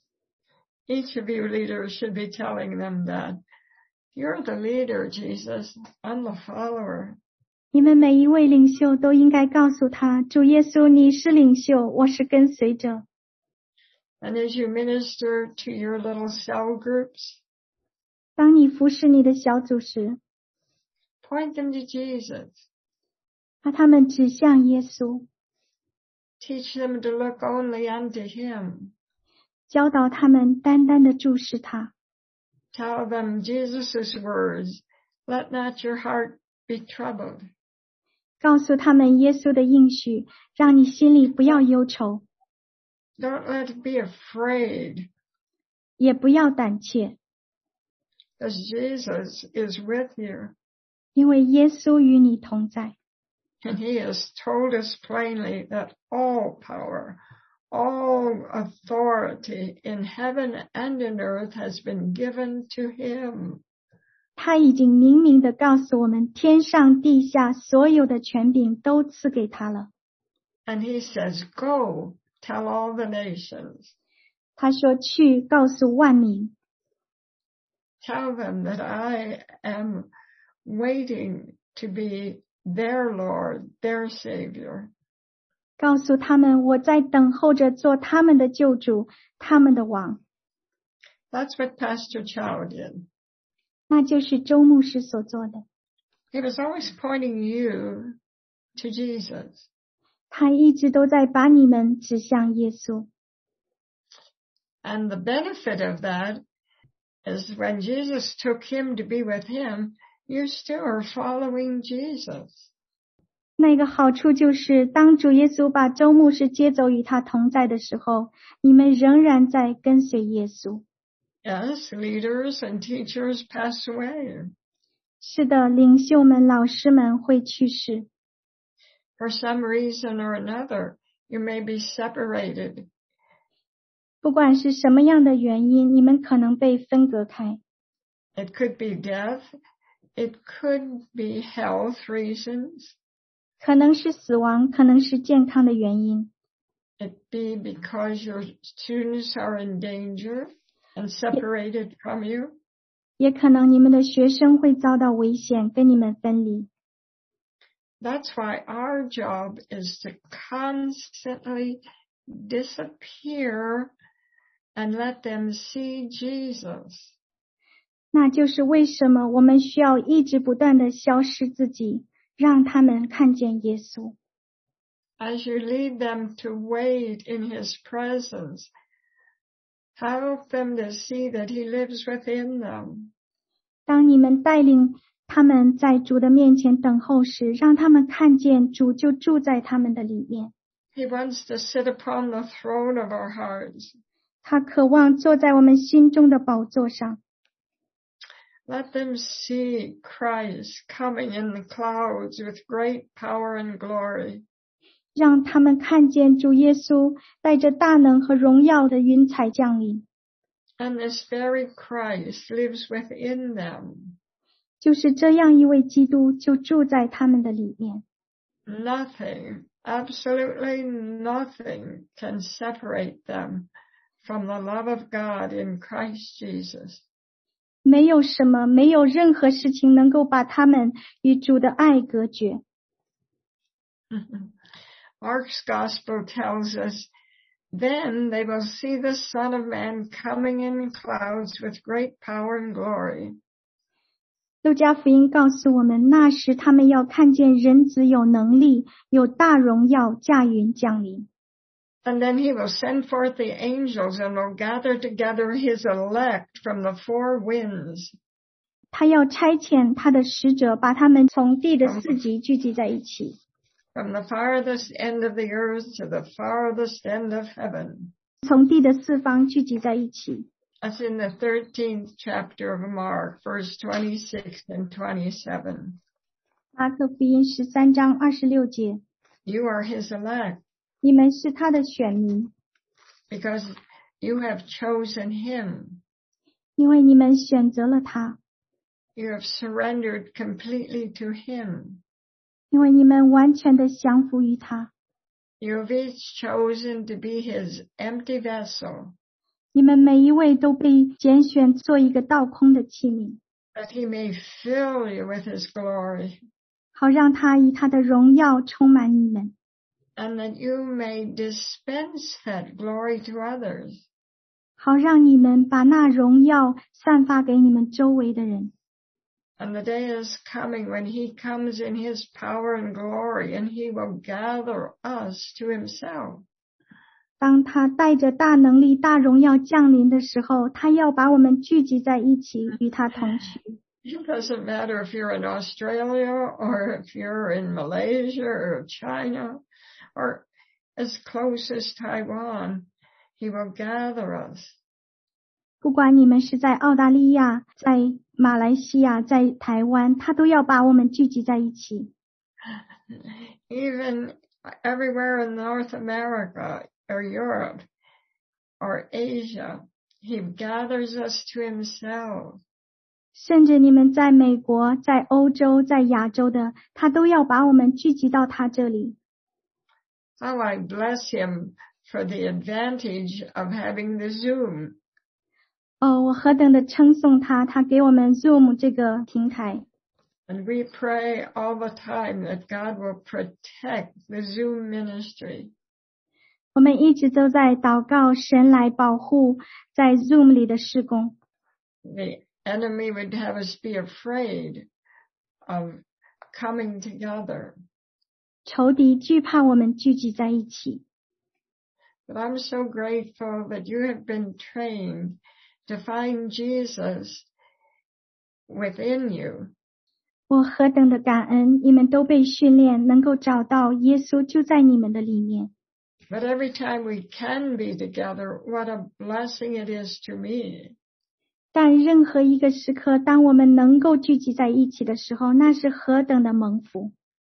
S1: Each of you leaders should be telling them that. You're the leader, Jesus. I'm the follower.
S2: 你们每一位领袖都应该告诉他，主耶稣，你是领袖，我是跟随者。
S1: And as you minister to your little cell groups,
S2: 当你服侍你的小组时，
S1: point them to Jesus.
S2: 把他们指向耶稣。
S1: Teach them to look only unto him.
S2: 教导他们单单的注视他。
S1: Tell them Jesus' words, let not your heart be troubled.
S2: 告诉他们耶稣的应许，让你心里不要忧愁。
S1: Don't let it be afraid.
S2: 也不要胆怯。
S1: Because Jesus is with you.
S2: 因为耶稣与你同在。
S1: And he has told us plainly that all power, all authority in heaven and in earth has been given to him.
S2: 他已经明明地告诉我们，天上地下所有的权柄都赐给他了。
S1: And he says, go, tell all the nations.
S2: 他说，去告诉万民。
S1: Tell them that I am waiting to be their Lord, their Savior.
S2: 告诉他们，我在等候着做他们的救主，他们的王。
S1: That's what Pastor Chow did.
S2: 那就是周牧师所做的。
S1: He was always pointing you to Jesus.
S2: 他一直都在把你们指向耶稣。
S1: And the benefit of that is when Jesus took him to be with him, you still are following Jesus.
S2: 那个好处就是，当主耶稣把周牧师接走与他同在的时候，你们仍然在跟随耶稣。
S1: Yes, leaders and teachers pass away.
S2: 是的，领袖们、老师们会去世。
S1: For some reason or another, you may be separated.
S2: 不管是什么样的原因，你们可能被分隔开。
S1: It could be death. It could be health reasons.
S2: 可能是死亡，可能是健康的原因。
S1: It be because your students are in danger and separated from you.
S2: 也可能你们的学生会遭到危险，跟你们分离。
S1: That's why our job is to constantly disappear and let them see Jesus.
S2: 那就是为什么我们需要一直不断的消失自己，让他们看见耶稣。
S1: As you lead them to wait in his presence, help them to see that he lives within them.
S2: 当你们带领他们在主的面前等候时，让他们看见主就住在他们的里面。
S1: He wants to sit upon the throne of our hearts.
S2: 他渴望坐在我们心中的宝座上。
S1: Let them see Christ coming in the clouds with great power and glory.
S2: 让他们看见主耶稣带着大能和荣耀的云彩降临。
S1: And this very Christ lives within them.
S2: 就是这样一位基督就住在他们的里面。
S1: Nothing, absolutely nothing can separate them from the love of God in Christ Jesus.
S2: 没有什么，没有任何事情能够把他们与主的爱隔绝。
S1: Mark's gospel tells us, then they will see the Son of Man coming in clouds with great power and glory.
S2: 路加福音告诉我们，那时他们要看见人子有能力，有大荣耀驾云降临。
S1: And then he will send forth the angels and will gather together his elect from the four winds.
S2: 他要差遣他的使者，把他们从地的四极聚集在一起。
S1: From the farthest end of the earth to the farthest end of heaven.
S2: 从地的四方聚集在一起。
S1: That's in the 13th chapter of Mark, verse 26 and 27.
S2: 马可福音13章26节。
S1: You are his elect.
S2: 你们是他的选民。
S1: Because you have chosen him.
S2: 因为你们选择了他。
S1: You have surrendered completely to him.
S2: 因为你们完全的降服于他。
S1: You have each chosen to be his empty vessel.
S2: 你们每一位都被拣选做一个倒空的器皿。
S1: That he may fill you with his glory.
S2: 好让他以他的荣耀充满你们。
S1: And that you may dispense that glory to others.
S2: 好让你们把那荣耀散发给你们周围的人。
S1: And the day is coming when he comes in his power and glory, and he will gather us to himself.
S2: 当他带着大能力、大荣耀降临的时候，他要把我们聚集在一起，与他同去。
S1: It doesn't matter if you're in Australia or if you're in Malaysia or China or as close as Taiwan, he will gather us.
S2: 不管你们是在澳大利亚、在马来西亚、在台湾，他都要把我们聚集在一起。
S1: Even everywhere in North America or Europe or Asia, he gathers us to himself.
S2: 甚至你们在美国、在欧洲、在亚洲的，他都要把我们聚集到他这里。
S1: How I bless him for the advantage of having the Zoom.
S2: 我何等的称颂他，他给我们 Zoom 这个平台。
S1: And we pray all the time that God will protect the Zoom ministry.
S2: 我们一直都在祷告，神来保护在 Zoom 里的事工。
S1: The enemy would have us be afraid of coming together.
S2: 仇敌惧怕我们聚集在一起。
S1: But I'm so grateful that you have been trained to find Jesus within you.
S2: 我何等的感恩，你们都被训练，能够找到耶稣就在你们的里面。
S1: But every time we can be together, what a blessing it is to me.
S2: 但任何一个时刻，当我们能够聚集在一起的时候，那是何等的蒙福。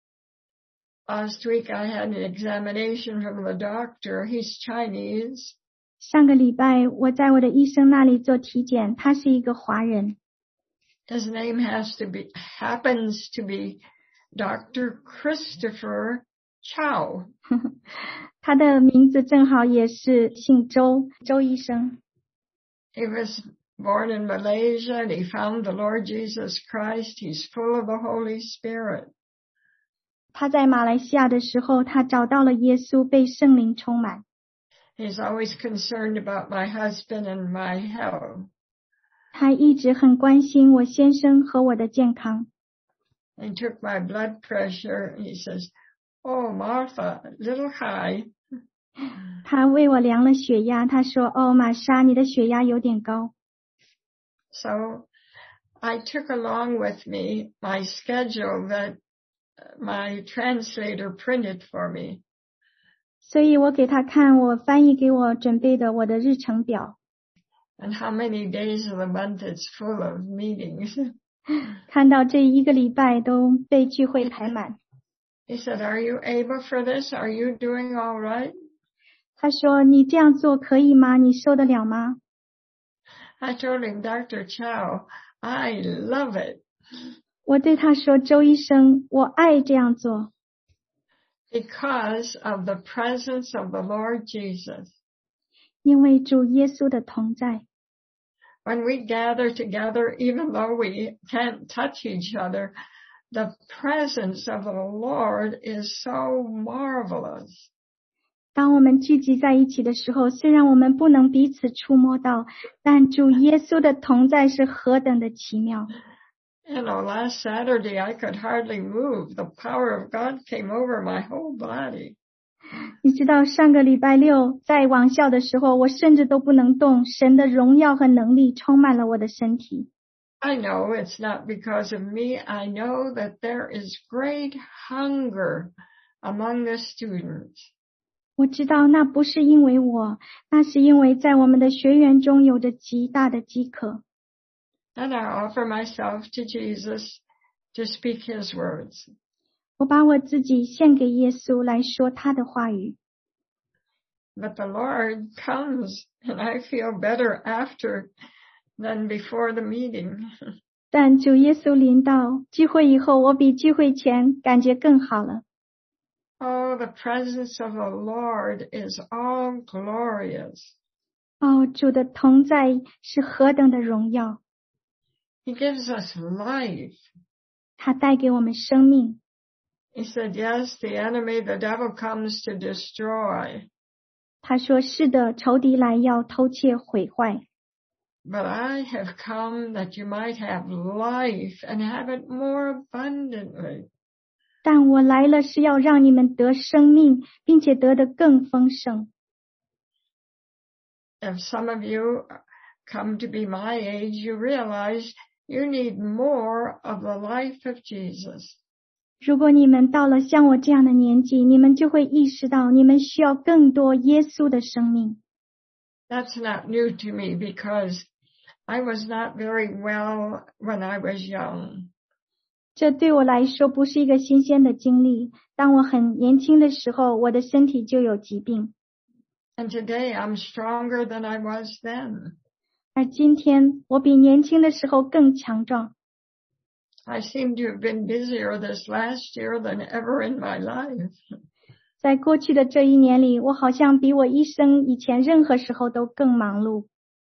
S1: Last week I had an examination from the doctor. He's Chinese.
S2: 上个礼拜我在我的医生那里做体检，他是一个华人。
S1: His name happens to be Dr. Christopher Chow.
S2: 他的名字正好也是姓周，周医生。
S1: He was born in Malaysia and he found the Lord Jesus Christ. He's full of the Holy Spirit.
S2: 他在马来西亚的时候，他找到了耶稣，被圣灵充满。
S1: He's always concerned about my husband and my health.
S2: 他一直很关心我先生和我的健康。
S1: He took my blood pressure and he says, "Oh, Martha, a little high."
S2: 他为我量了血压，他说：“哦，玛莎，你的血压有点高。”
S1: So I took along with me my schedule that my translator printed for me.
S2: 所以我给他看我翻译给我准备的我的日程表。
S1: And how many days of the month it's full of meetings.
S2: 看到这一个礼拜都被聚会排满。
S1: He said, "Are you able for this? Are you doing all right?"
S2: 他说：“你这样做可以吗？你受得了吗？”
S1: I told him, "Dr. Chow, I love it."
S2: 我对他说：“周医生，我爱这样做。”
S1: Because of the presence of the Lord Jesus.
S2: 因为主耶稣的同在。
S1: When we gather together, even though we can't touch each other, the presence of the Lord is so marvelous.
S2: 当我们聚集在一起的时候，虽然我们不能彼此触摸到，但主耶稣的同在是何等的奇妙。
S1: last Saturday I could hardly move. The power of God came over my whole body.
S2: 你知道上个礼拜六在网校的时候，我甚至都不能动，神的荣耀和能力充满了我的身体。
S1: I know it's not because of me. I know that there is great hunger among the students.
S2: 我知道那不是因为我，那是因为在我们的学员中有着极大的饥渴。
S1: And I offer myself to Jesus to speak his words.
S2: 我把我自己献给耶稣来说他的话语。
S1: But the Lord comes and I feel better after than before the meeting.
S2: 但主耶稣临到聚会以后，我比聚会前感觉更好了。
S1: Oh, the presence of the Lord is all glorious.
S2: 哦，主的同在是何等的荣耀。
S1: He gives us life.
S2: 他带给我们生命。
S1: He said, yes, the enemy, the devil comes to destroy.
S2: 他说是的，仇敌来要偷窃毁坏。
S1: But I have come that you might have life and have it more abundantly.
S2: 但我来了是要让你们得生命，并且得得更丰盛。
S1: If some of you come to be my age, you realize you need more of the life of Jesus.
S2: 如果你们到了像我这样的年纪，你们就会意识到你们需要更多耶稣的生命。
S1: That's not new to me because I was not very well when I was young.
S2: 这对我来说不是一个新鲜的经历。当我很年轻的时候，我的身体就有疾病。
S1: And today I'm stronger than I was then.
S2: 而今天我比年轻的时候更强壮。
S1: I seem to have been busier this last year than ever in my life.
S2: 在过去的这一年里，我好像比我一生以前任何时候都更忙碌。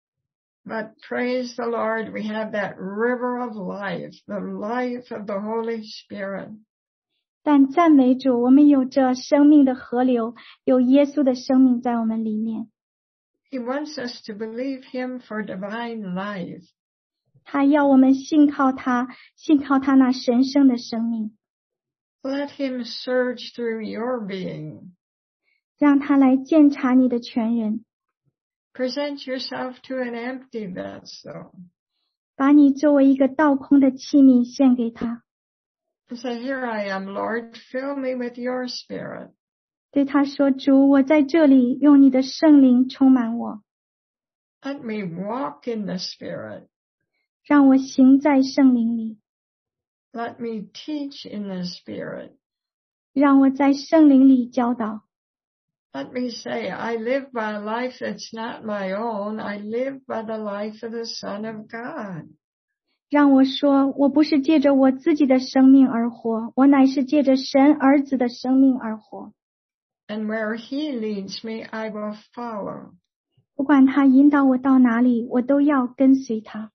S1: But praise the Lord, we have that river of life, the life of the Holy Spirit.
S2: 但赞美主，我们有着生命的河流，有耶稣的生命在我们里面。
S1: He wants us to believe him for divine life.
S2: 他要我们信靠他，信靠他那神圣的生命。
S1: Let him surge through your being.
S2: 让他来鉴察你的全人。
S1: Present yourself to an empty vessel.
S2: 把你作为一个倒空的器皿献给他。
S1: Say, here I am, Lord, fill me with your spirit.
S2: 对他说，主，我在这里，用你的圣灵充满我。
S1: Let me walk in the spirit.
S2: 让我行在圣灵里。
S1: Let me teach in the spirit.
S2: 让我在圣灵里教导。
S1: Let me say, I live by a life that's not my own. I live by the life of the Son of God.
S2: 让我说，我不是借着我自己的生命而活，我乃是借着神儿子的生命而活。
S1: And where he leads me, I will follow.
S2: 不管他引导我到哪里，我都要跟随他。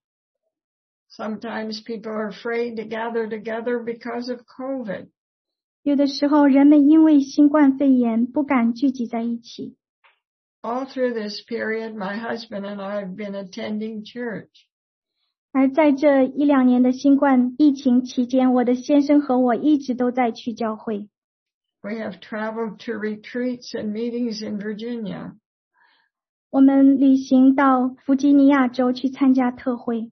S1: Sometimes people are afraid to gather together because of COVID.
S2: 有的时候，人们因为新冠肺炎不敢聚集在一起。
S1: All through this period, my husband and I have been attending church.
S2: 而在这1-2年的新冠疫情期间，我的先生和我一直都在去教会。
S1: We have traveled to retreats and meetings in Virginia.
S2: 我们旅行到弗吉尼亚州去参加特会。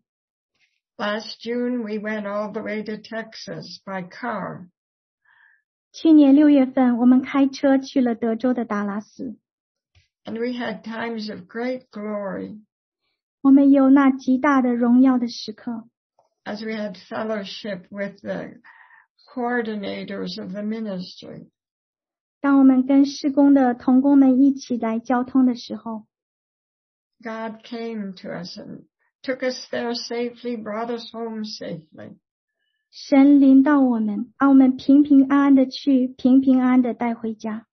S1: Last June, we went all the way to Texas by car.
S2: 去年6月份，我们开车去了德州的达拉斯。
S1: And we had times of great glory.
S2: 我们有那极大的荣耀的时刻。
S1: As we had fellowship with the coordinators of the ministry.
S2: 当我们跟事工的同工们一起来交通的时候。
S1: God came to us and took us there safely, brought us home safely.
S2: 神临到我们，把我们平平安安的去，平平安安的带回家。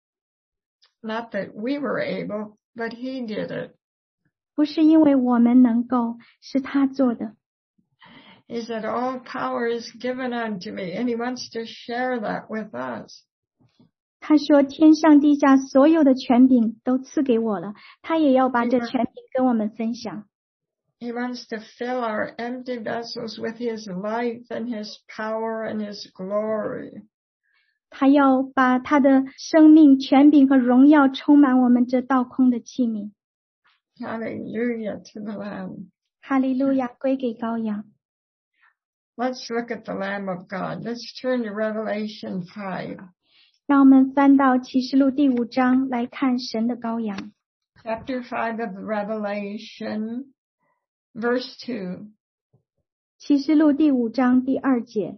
S1: Not that we were able, but he did it.
S2: 不是因为我们能够，是他做的。
S1: He said, all power is given unto me, and he wants to share that with us.
S2: 他说天上地下所有的权柄都赐给我了，他也要把这权柄跟我们分享。
S1: He wants to fill our empty vessels with his life and his power and his glory.
S2: 他要把他的生命、权柄和荣耀充满我们这倒空的器皿。
S1: Hallelujah to the Lamb.
S2: 哈利路亚，归给羔羊。
S1: Let's look at the Lamb of God. Let's turn to Revelation 5.
S2: 让我们翻到启示录第5章来看神的羔羊。
S1: Chapter 5 of Revelation, verse 2.
S2: 启示录第5章第2节。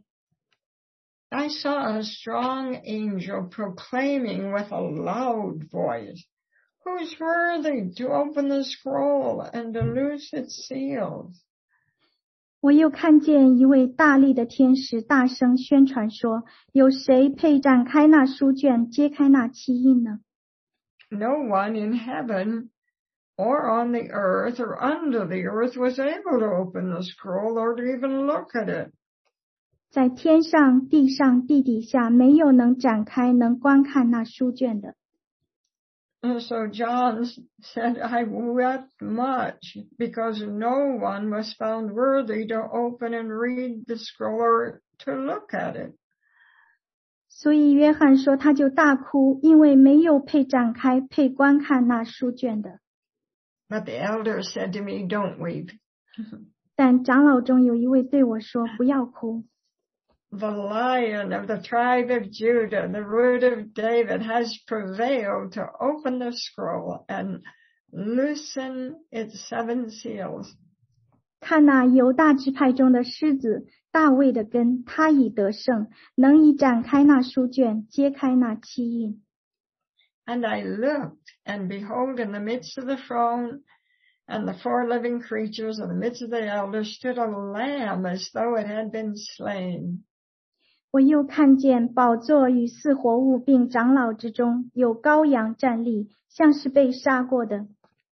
S1: I saw a strong angel proclaiming with a loud voice, Who's worthy to open the scroll and to loose its seals?
S2: 我又看见一位大力的天使大声宣传说，有谁配展开那书卷，揭开那七印呢？
S1: No one in heaven or on the earth or under the earth was able to open the scroll or to even look at it.
S2: 在天上、地上、地底下，没有能展开、能观看那书卷的。
S1: And so John said, I wept much because no one was found worthy to open and read the scroll or to look at it.
S2: 所以约翰说，他就大哭，因为没有配展开、配观看那书卷的。
S1: But the elder said to me, Don't weep.
S2: 但长老中有一位对我说，不要哭。
S1: The Lion of the tribe of Judah, the Root of David, has prevailed to open the scroll and loosen its 7 seals.
S2: 看那犹大支派中的狮子，大卫的根，他已得胜，能以展开那书卷，揭开那七印。
S1: And I looked, and behold, in the midst of the throne, and the 4 living creatures in the midst of the elders stood a lamb as though it had been slain.
S2: 我又看见宝座与4活物并长老之中有羔羊站立，像是被杀过的。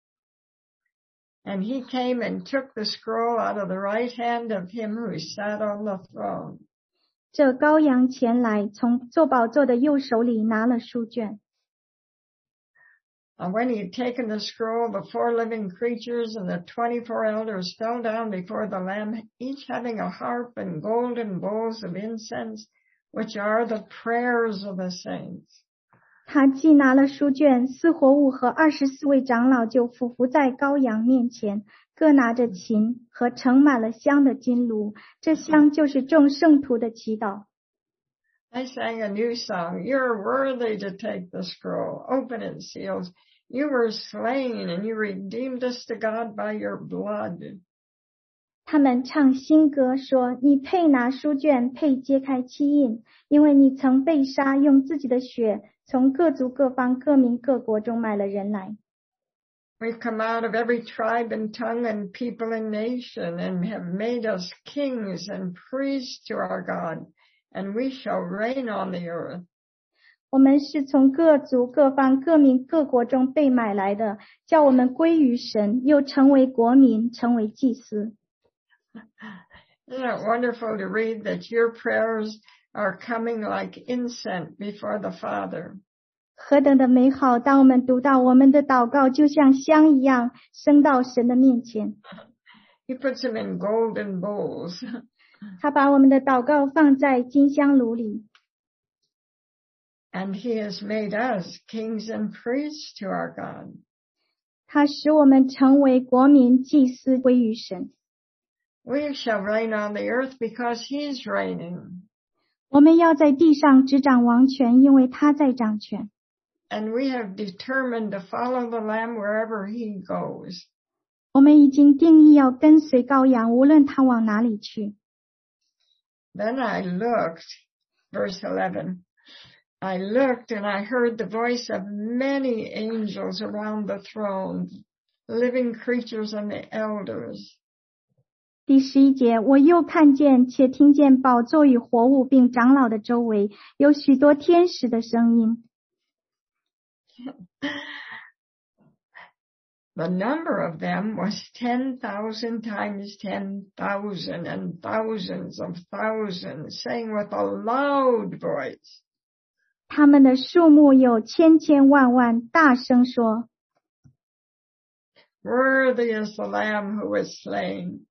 S1: And he came and took the scroll out of the right hand of him who sat on the throne.
S2: 这羔羊前来，从坐宝座的右手里拿了书卷。
S1: And when he had taken the scroll, the 4 living creatures and the 24 elders fell down before the Lamb, each having a harp and golden bowls of incense, which are the prayers of the saints.
S2: 他既拿了书卷，4活物和24位长老就俯伏在羔羊面前，各拿着琴和盛满了香的金炉，这香就是众圣徒的祈祷。
S1: I sang a new song. You're worthy to take the scroll, open its seals. You were slain and you redeemed us to God by your blood.
S2: 他们唱新歌说，你配拿书卷，配揭开七印，因为你曾被杀，用自己的血从各族各方各民各国中买了人来。
S1: We've come out of every tribe and tongue and people and nation and have made us kings and priests to our God, and we shall reign on the earth.
S2: 我们是从各族各方各民各国中被买来的，叫我们归于神，又成为国民，成为祭司。
S1: Isn't it wonderful to read that your prayers are coming like incense before the Father?
S2: 何等的美好！当我们读到我们的祷告就像香一样升到神的面前。
S1: He puts them in golden bowls.
S2: 他把我们的祷告放在金香炉里。
S1: And he has made us kings and priests to our God.
S2: 他使我们成为国民，祭司，归于神。
S1: We shall reign on the earth because he is reigning.
S2: 我们要在地上执掌王权，因为他在掌权。
S1: And we have determined to follow the Lamb wherever he goes.
S2: 我们已经定义要跟随羔羊，无论他往哪里去。
S1: Then I looked, verse 11. I looked and I heard the voice of many angels around the throne, living creatures and the elders.
S2: 第11节，我又看见且听见宝座与活物并长老的周围有许多天使的声音。
S1: The number of them was 10,000 times 10,000 and thousands of thousands, saying with a loud voice.
S2: 他们的数目有千千万万，大声说
S1: Worthy is the Lamb who was slain.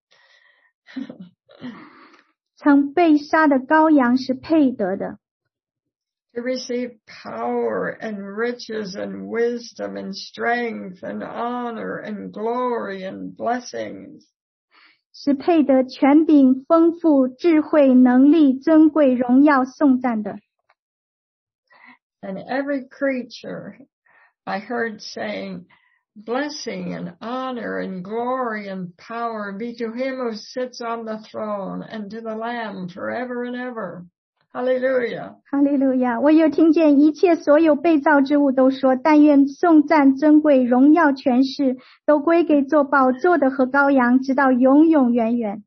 S2: 曾被杀的羔羊是配得的，
S1: To receive power and riches and wisdom and strength and honor and glory and blessings.
S2: 是配得权柄、丰富、智慧、能力、尊贵、荣耀、颂赞的。
S1: And every creature I heard saying, blessing and honor and glory and power be to him who sits on the throne and to the Lamb forever and ever. Hallelujah.
S2: 哈利路亚！我又听见一切所有被造之物都说，但愿颂赞、尊贵、荣耀、权势都归给做宝座的和羔羊，直到永永远远。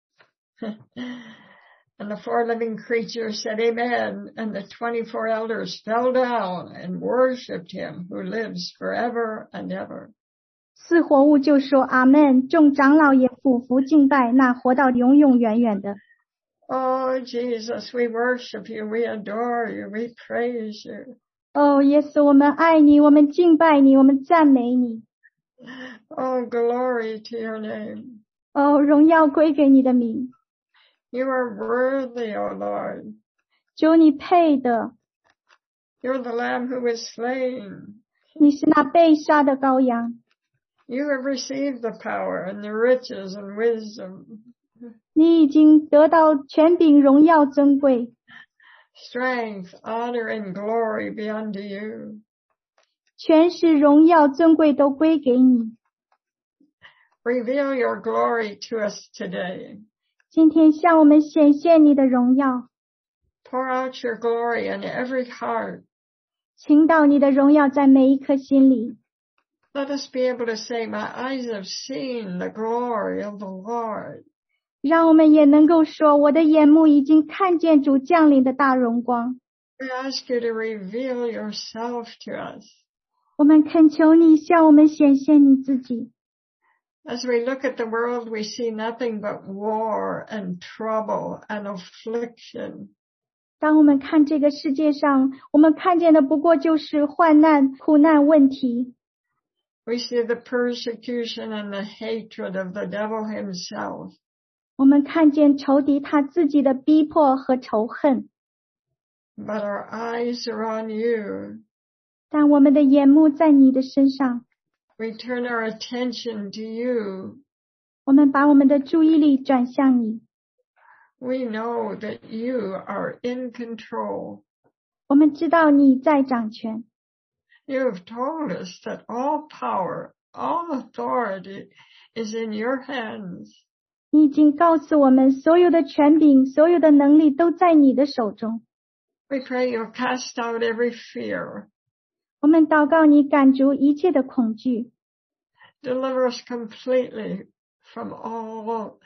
S1: And the 4 living creatures said amen, and the 24 elders fell down and worshipped him who lives forever and ever.
S2: 四活物就说阿们，众长老也俯伏敬拜那活到永永远远的。
S1: Oh, Jesus, we worship you, we adore you, we praise you.
S2: 哦，耶稣，我们爱你，我们敬拜你，我们赞美你。
S1: Oh, glory to your name.
S2: 哦，荣耀归给你的名。
S1: You are worthy, O Lord.
S2: 主，你配的，
S1: You're the Lamb who was slain.
S2: 你是那被杀的羔羊，
S1: You have received the power and the riches and wisdom,
S2: 你已经得到权柄、荣耀、尊贵，
S1: strength, honor, and glory be unto you.
S2: 权势、荣耀、尊贵都归给你。
S1: Reveal your glory to us today.
S2: 今天向我们显现你的荣耀，
S1: Pour out your glory in every heart.
S2: 倾倒你的荣耀在每一颗心里。
S1: Let us be able to say, my eyes have seen the glory of the Lord.
S2: 让我们也能够说，我的眼目已经看见主降临的大荣光。
S1: We ask you to reveal yourself to us.
S2: 我们恳求你向我们显现你自己。
S1: As we look at the world, we see nothing but war and trouble and affliction.
S2: 当我们看这个世界上，我们看见的不过就是患难、苦难、问题。
S1: We see the persecution and the hatred of the devil himself.
S2: 我们看见仇敌他自己的逼迫和仇恨，
S1: But our eyes are on you.
S2: 但我们的眼目在你的身上。
S1: We turn our attention to you.
S2: 我们把我们的注意力转向你。
S1: We know that you are in control.
S2: 我们知道你在掌权。
S1: You have told us that all power, all authority is in your hands.
S2: 你已经告诉我们，所有的权柄、所有的能力都在你的手中。
S1: We pray you cast out every fear.
S2: 我们祷告你赶逐一切的恐惧，
S1: Deliver us completely from all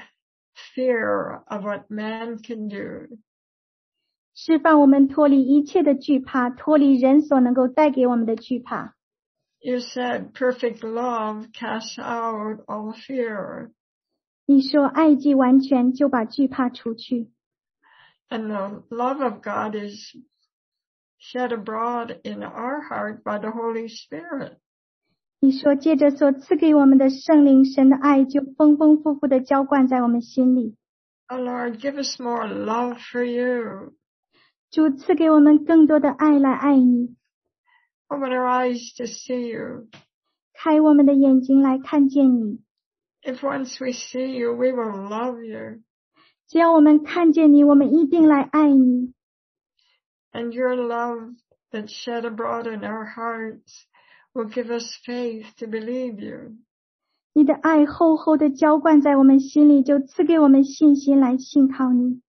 S1: fear of what man can do.
S2: 释放我们脱离一切的惧怕，脱离人所能够带给我们的惧怕。
S1: You said perfect love casts out all fear.
S2: 你说爱既完全，就把惧怕除去。
S1: And the love of God is shed abroad in our heart by the Holy Spirit.
S2: 你说借着所赐给我们的圣灵，神的爱就丰丰富富的浇灌在我们心里。
S1: Oh Lord, give us more love for you.
S2: 主赐给我们更多的爱来爱你，
S1: Open our eyes to see you.
S2: 开我们的眼睛来看见你。
S1: If once we see you, we will love you.
S2: 只要我们看见你，我们一定来爱你。
S1: And your love that's shed abroad in our hearts will give us faith to believe you.
S2: 你的爱厚厚的浇灌在我们心里，就赐给我们信心来信靠你。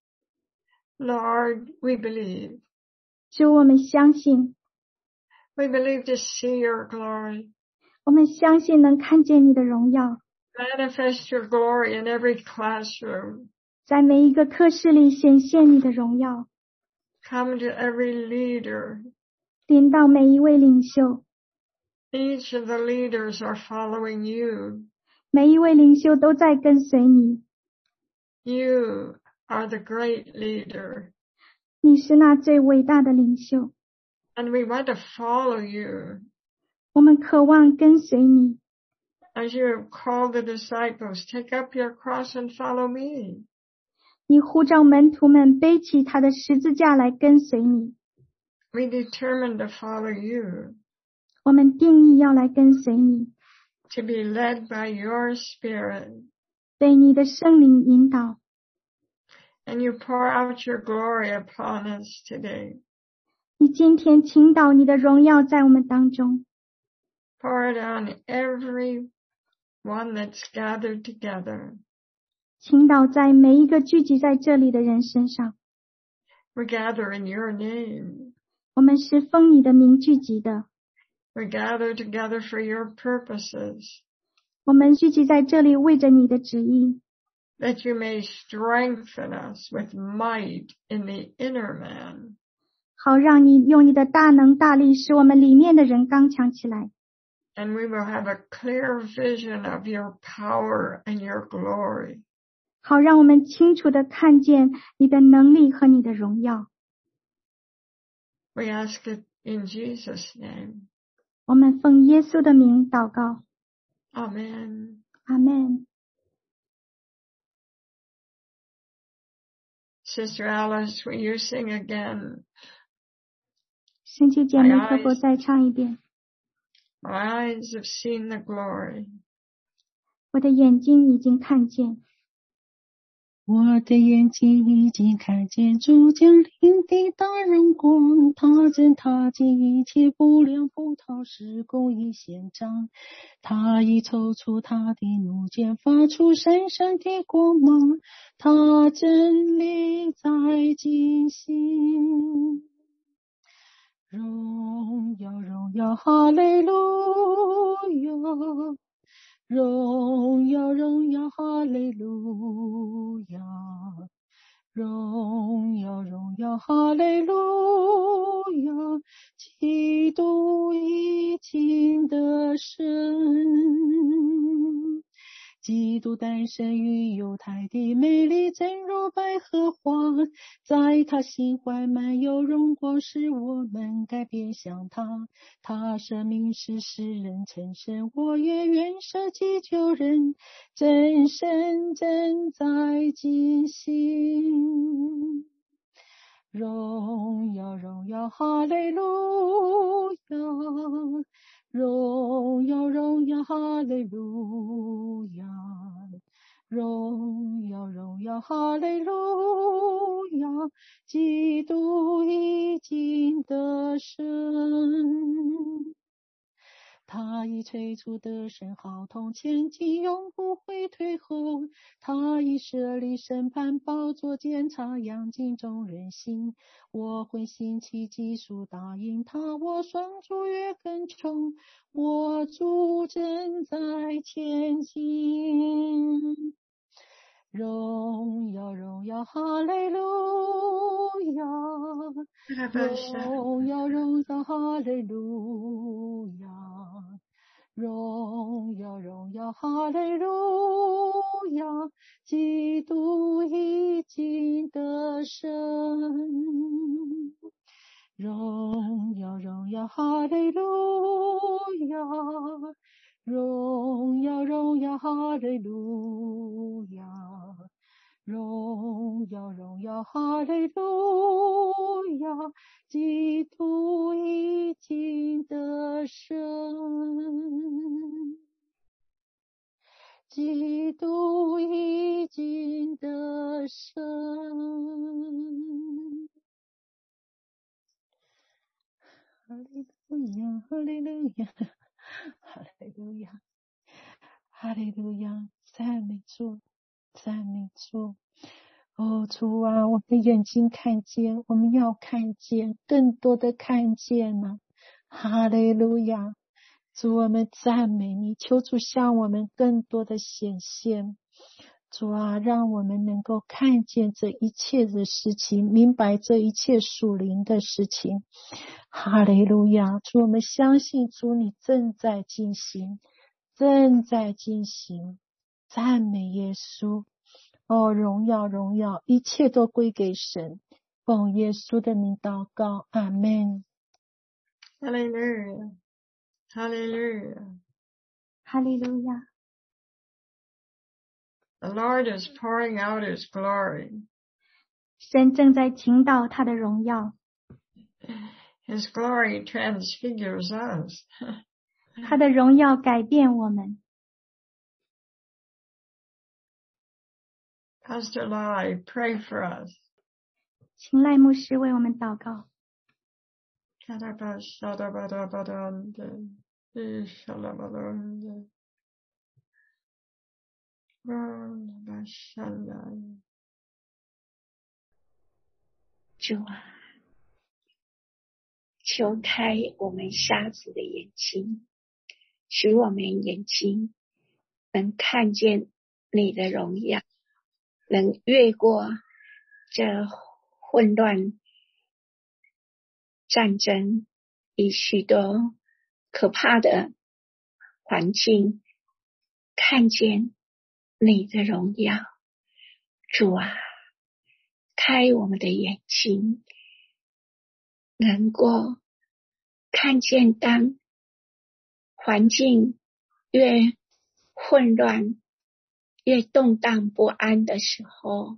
S1: Lord, we believe.
S2: 主，我们相信，
S1: We believe to see your glory.
S2: 我们相信能看见你的荣耀，
S1: Manifest your glory in every classroom.
S2: 在每一个课室里显现你的荣耀，
S1: Come to every leader.
S2: 临到每一位领袖。
S1: Each of the leaders are following you.
S2: 每一位领袖都在跟随你，
S1: You are the great leader.
S2: 你是那最伟大的领袖，
S1: And we want to follow you.
S2: 我们渴望跟随你。
S1: As you have called the disciples, take up your cross and follow me.
S2: 你呼召门徒们背起他的十字架来跟随你。
S1: We determined to follow you.
S2: 我们定义要来跟随你。
S1: To be led by your Spirit.
S2: 被你的圣灵引导。
S1: And you pour out your glory upon us today.
S2: 你今天倾倒你的荣耀在我们当中。
S1: Pour it on every one that's gathered together.
S2: 倾倒在每一个聚集在这里的人身上。
S1: We gather in your name.
S2: 我们是奉你的名聚集的。
S1: We gather together for your purposes.
S2: 我们聚集在这里为着你的旨意。
S1: That you may strengthen us with might in the inner man.
S2: 好让你用你的大能大力使我们里面的人刚强起来。
S1: And we will have a clear vision of your power and your glory.
S2: 好让我们清楚地看见你的能力和你的荣耀。
S1: We ask it in Jesus' name.
S2: 我们奉耶稣的名祷告。
S1: Amen.
S2: 阿们。
S1: Sister Alice, will you sing again?
S2: 圣洁姐妹可否再唱一遍？
S1: My eyes have seen the glory.
S2: 我的眼睛已经看见。
S3: 我的眼睛已经看见主降临的大荣光，他正踏进一切不良葡萄时公义宪章，他已抽出他的怒剑，发出闪闪的光芒，他真理在进行。荣耀荣耀哈利路亚，荣耀荣耀哈利路亚，荣耀荣耀哈利路亚，基督已经得胜，基督诞生于犹太的美丽真如百合花，在他心怀满有荣光，使我们改变向他，他生命是使人成圣，我也愿舍己救人，真神正在进行。荣耀荣耀哈利路亚，荣耀荣耀哈利路亚，荣耀荣耀哈利路亚，基督已经得胜，他已催促得胜号筒前进，永不会退后，他已设立审判宝座，检察养尽众人心，我魂心奇迹数答应他，我双足越跟从，我主正在前进。荣耀荣耀哈利路亚，荣耀荣耀哈利路亚，荣耀荣耀哈利路亚，基督已经得胜。荣耀荣耀哈利路亚，荣耀荣耀哈利路亚，荣耀荣耀哈利路亚，基督已经得胜，基督已经得胜。哈利路亚，哈利路亚，哈利路亚，哈利路亚，赞美主，赞美主。哦，主啊，我的眼睛看见，我们要看见，更多的看见呢。哈利路亚，主，我们赞美你，求主向我们更多的显现。主啊，让我们能够看见这一切的事情，明白这一切属灵的事情。哈利路亚，主，我们相信主你正在进行，正在进行，赞美耶稣。哦，荣耀荣耀，一切都归给神，奉耶稣的名祷告，阿们。
S1: Hallelujah. Hallelujah.
S2: 哈利路亚。
S1: The Lord is pouring out his glory.
S2: 神正在倾倒他的荣耀。
S1: His glory transfigures us.
S2: 他的荣耀改变我们。
S1: Pastor Lai, pray for us.
S2: 请赖牧师为我们祷告。
S4: 主啊，求开我们瞎子的眼睛，使我们眼睛能看见你的荣耀，能越过这混乱战争与许多可怕的环境，看见你的荣耀。主啊，开我们的眼睛，能够看见当环境越混乱越动荡不安的时候，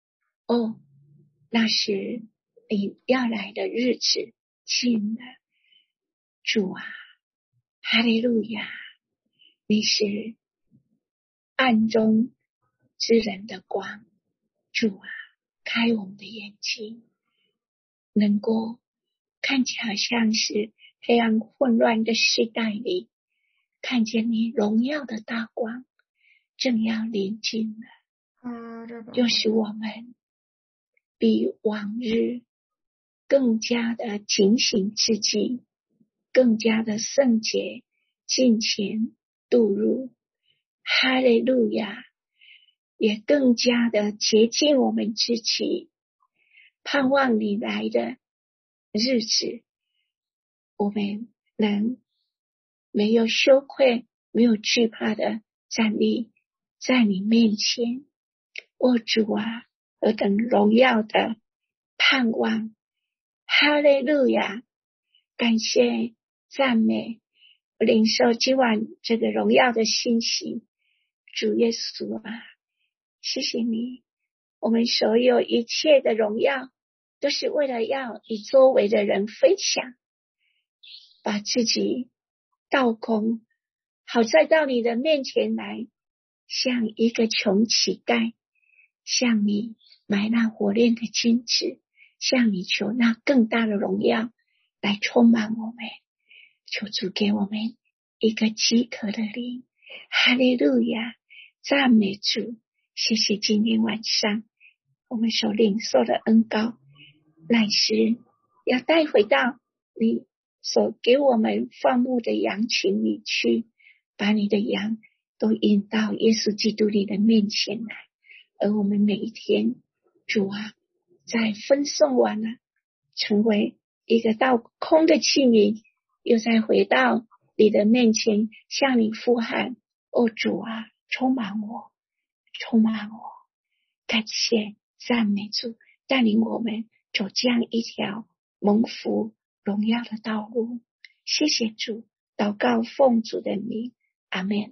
S4: 那时你要来的日子近了。主啊，哈利路亚，你是暗中之人的光。主啊，开我们的眼睛，能够看起来像是黑暗混乱的时代里，看见你荣耀的大光正要临近了，又使我们比往日更加的警醒自己，更加的圣洁敬虔度入。哈利路亚，也更加的洁净我们自己，盼望你来的日子，我们能没有羞愧没有惧怕的站立在你面前。主啊，何等荣耀的盼望。哈利路亚，感谢赞美，领受今晚这个荣耀的信息。主耶稣啊，谢谢你，我们所有一切的荣耀都是为了要与周围的人分享，把自己倒空，好再到你的面前来，像一个穷乞丐，向你买那火炼的金子，向你求那更大的荣耀来充满我们。求主给我们一个饥渴的灵。哈利路亚，赞美主。谢谢今天晚上我们所领受的恩膏，乃是要带回到你所给我们放牧的羊群里去，把你的羊都引到耶稣基督你的面前来。而我们每一天，主啊，在分送完了，成为一个倒空的器皿，又再回到你的面前向你呼喊。主啊，充满我，充满我。感谢赞美主，带领我们走这样一条蒙福荣耀的道路。谢谢主，祷告奉主的名，阿们。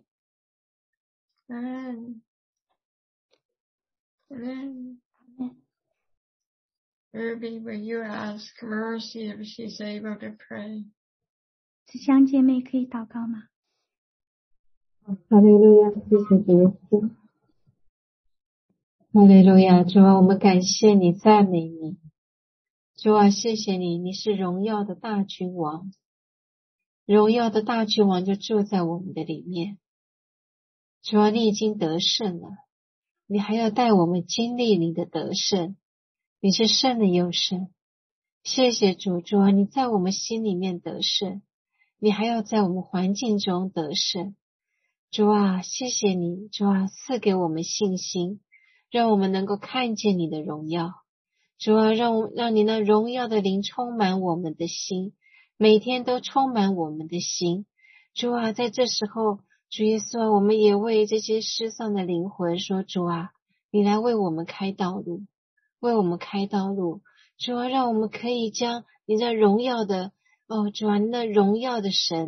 S1: Ruby, will you ask Mercy if she's able to pray?
S2: 子祥姐妹可以祷告吗？
S3: 哈利路亚，谢谢主耶稣。哈利路亚，主啊，我们感谢你，赞美你。主啊，谢谢你，你是荣耀的大君王，荣耀的大君王就住在我们的里面。主啊，你已经得胜了，你还要带我们经历你的得胜，你是胜的又胜。谢谢主，主啊，你在我们心里面得胜，你还要在我们环境中得胜。主啊，谢谢你，主啊，赐给我们信心，让我们能够看见你的荣耀。主啊，让你那荣耀的灵充满我们的心，每天都充满我们的心。主啊，在这时候，主耶稣啊，我们也为这些失丧的灵魂说，主啊，你来为我们开道路，为我们开道路。主啊，让我们可以将你那荣耀的主啊，那荣耀的神，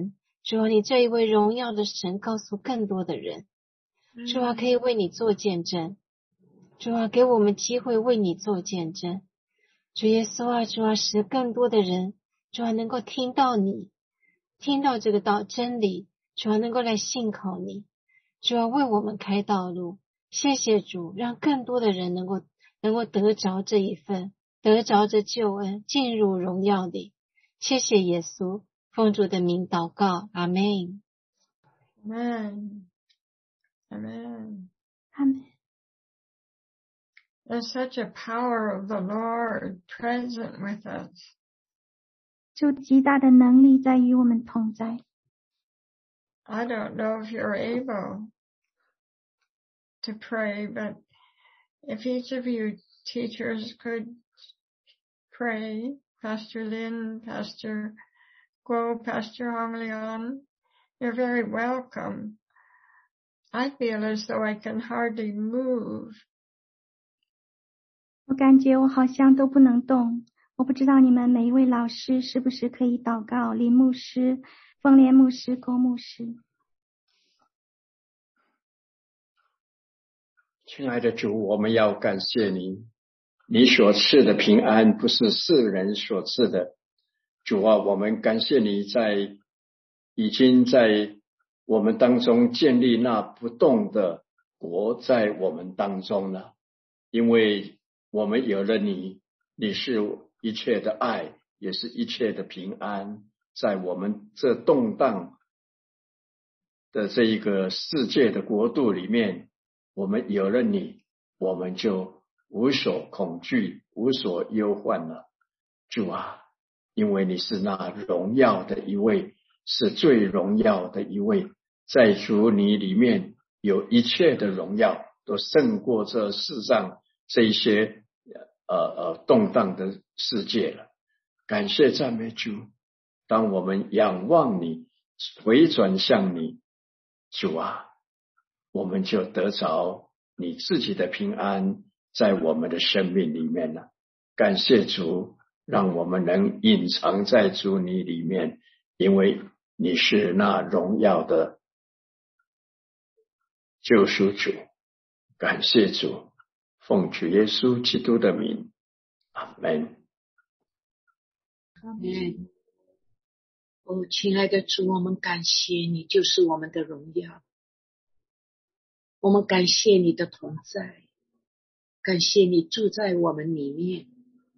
S3: 主啊，你这一位荣耀的神告诉更多的人，主啊，可以为你做见证，主啊，给我们机会为你做见证，主耶稣啊，主啊，使更多的人，主啊，能够听到你，听到这个真理，主啊，能够来信靠你，主啊，为我们开道路。谢谢主，让更多的人能够得着这一份，得着这救恩，进入荣耀里。谢谢耶稣，奉主的名祷告，阿们。
S1: Amen. Amen.
S2: Amen.
S1: There's such a power of the Lord present with us.
S2: 就极大的能力在与我们同在。
S1: I don't know if you're able to pray, but if each of you teachers could pray, Pastor Lynn, Pastor Guo, Pastor Hong Leon, you're very welcome. I feel as though I can hardly move.
S2: 我感觉我好像都不能动。我不知道你们每一位老师是不是可以祷告，林牧师、凤莲牧师、郭牧师。
S5: 亲爱的主，我们要感谢你，你所赐的平安不是世人所赐的。主啊，我们感谢你已经在我们当中建立那不动的国在我们当中了，因为我们有了你，你是一切的爱，也是一切的平安，在我们这动荡的这一个世界的国度里面，我们有了你，我们就无所恐惧，无所忧患了。主啊，因为你是那荣耀的一位，是最荣耀的一位，在主你里面有一切的荣耀，都胜过这世上这一些动荡的世界了。感谢赞美主，当我们仰望你，回转向你，主啊，我们就得着你自己的平安在我们的生命里面了。感谢主，让我们能隐藏在主你里面，因为你是那荣耀的救赎主。感谢主，奉主耶稣基督的名，阿们。
S4: 阿们。哦，亲爱的主，我们感谢你，就是我们的荣耀。我们感谢你的同在，感谢你住在我们里面。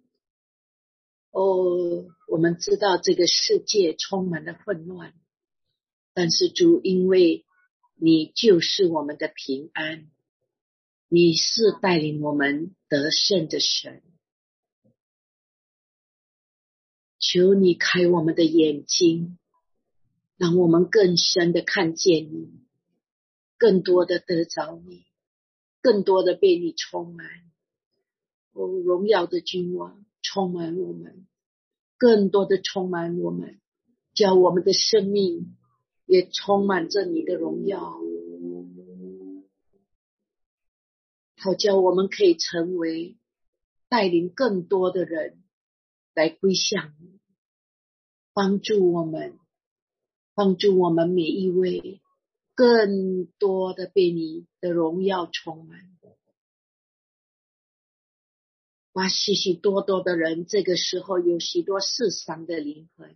S4: 哦，我们知道这个世界充满了混乱，但是主，因为你就是我们的平安，你是带领我们得胜的神。求你开我们的眼睛，让我们更深的看见你，更多的得着你，更多的被你充满。哦，荣耀的君王充满我们，更多的充满我们，叫我们的生命也充满着你的荣耀，好叫我们可以成为带领更多的人来归向你，帮助我们每一位更多的被你的荣耀充满。哇，许许多多的人，这个时候有许多世上的灵魂，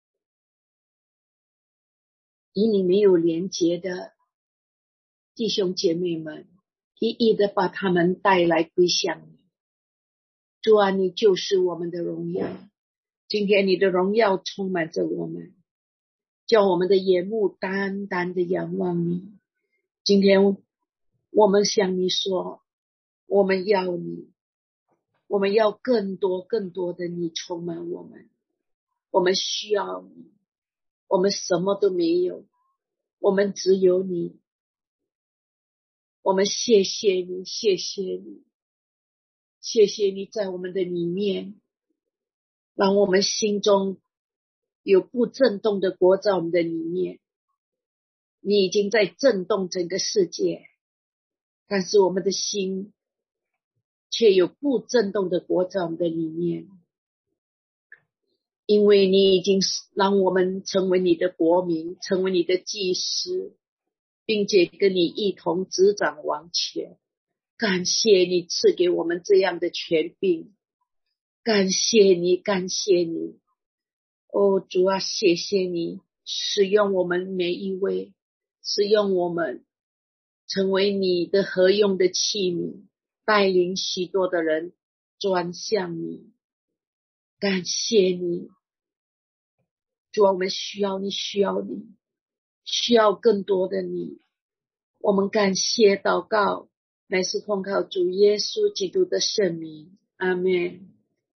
S4: 与你没有连结的弟兄姐妹们，一一的把他们带来归向你。主啊，你就是我们的荣耀，今天你的荣耀充满着我们，叫我们的眼目单单的仰望你。今天我们向你说，我们要你，我们要更多更多的你充满我们，我们需要你，我们什么都没有，我们只有你。我们谢谢你，谢谢你，谢谢你在我们的里面，让我们心中有不震动的国在我们的里面。你已经在震动整个世界，但是我们的心却有不震动的国在我们的里面。 因为你已经让我们成为你的国民，成为你的祭司，并且跟你一同执掌王权。感谢你赐给我们这样的权柄，感谢你，感谢你。哦，主啊，谢谢你使用我们每一位，使用我们成为你的合用的器皿，带领许多的人转向你。感谢你，主啊，我们需要你，需要你，需要更多的你。我们感谢祷告乃是奉靠主耶稣基督的圣名，阿们。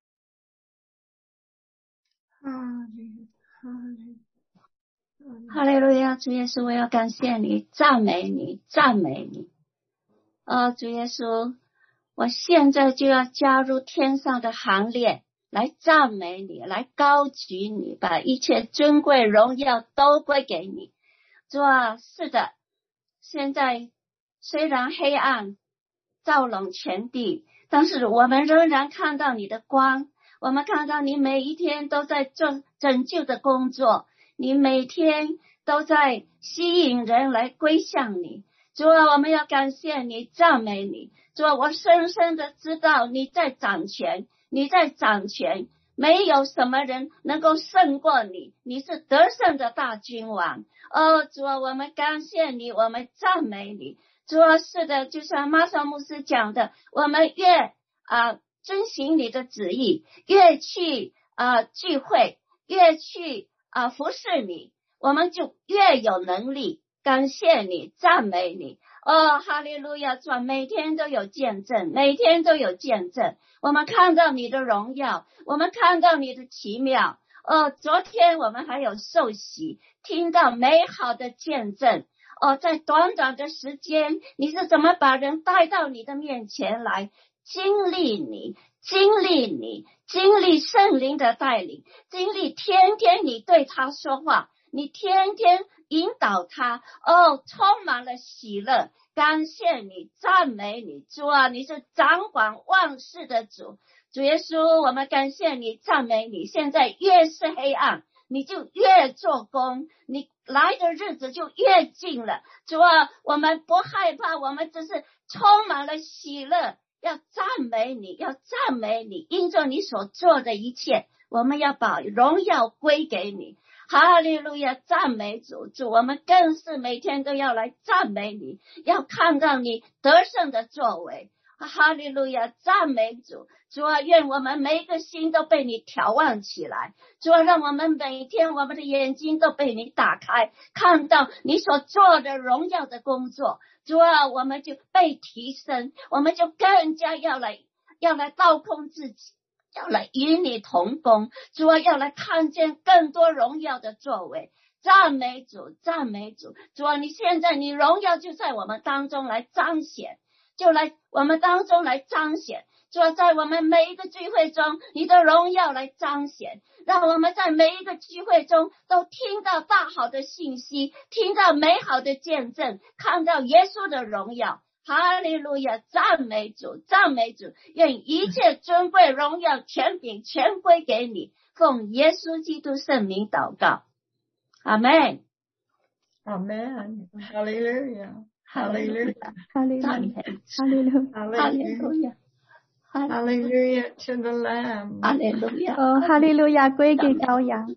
S6: 哈利路亚，主耶稣，我要感谢你，赞美你，赞美你。主耶稣，我现在就要加入天上的行列，来赞美你，来高举你，把一切尊贵荣耀都归给你。主啊，是的，现在虽然黑暗照拢全地，但是我们仍然看到你的光，我们看到你每一天都在做拯救的工作，你每天都在吸引人来归向你。主啊，我们要感谢你，赞美你。主啊，我深深的知道你在掌权，你在掌权，没有什么人能够胜过你，你是得胜的大君王。主啊，我们感谢你，我们赞美你。主啊，是的，就像马少牧师讲的，我们越遵行你的旨意，越去聚会，越去服侍你，我们就越有能力。感谢你，赞美你。哈利路亚！主啊，每天都有见证，每天都有见证。我们看到你的荣耀，我们看到你的奇妙。昨天我们还有受洗，听到美好的见证。在短短的时间，你是怎么把人带到你的面前来，经历你，经历圣灵的带领，经历天天你对他说话，你天天引导他，充满了喜乐。感谢你，赞美你。主啊，你是掌管万事的主。主耶稣，我们感谢你，赞美你。现在越是黑暗，你就越做工，你来的日子就越近了。主啊，我们不害怕，我们只是充满了喜乐，要赞美你，要赞美你，因着你所做的一切，我们要把荣耀归给你。哈利路亚，赞美主。主，我们更是每天都要来赞美你，要看到你得胜的作为。哈利路亚，赞美主。主啊，愿我们每一个心都被你眺望起来。主啊，让我们每天我们的眼睛都被你打开，看到你所做的荣耀的工作。主啊，我们就被提升，我们就更加要来倒空自己，要来与你同工。主啊，要来看见更多荣耀的作为。赞美主，赞美主。主啊，你现在你荣耀就在我们当中来彰显，就来我们当中来彰显。主啊，在我们每一个聚会中，你的荣耀来彰显，让我们在每一个聚会中都听到大好的信息，听到美好的见证，看到耶稣的荣耀。哈利路亚，赞美主，赞美主。愿一切尊贵荣耀权柄全归给你，奉耶稣基督圣名祷告，阿们，
S1: 阿门。哈利路亚，哈利路亚，
S2: 哈利路亚，哈利路亚，
S6: 哈利路亚，
S1: 哈利路亚 to the Lamb。
S6: 哈利路亚，
S2: 哈利路亚归给羔羊。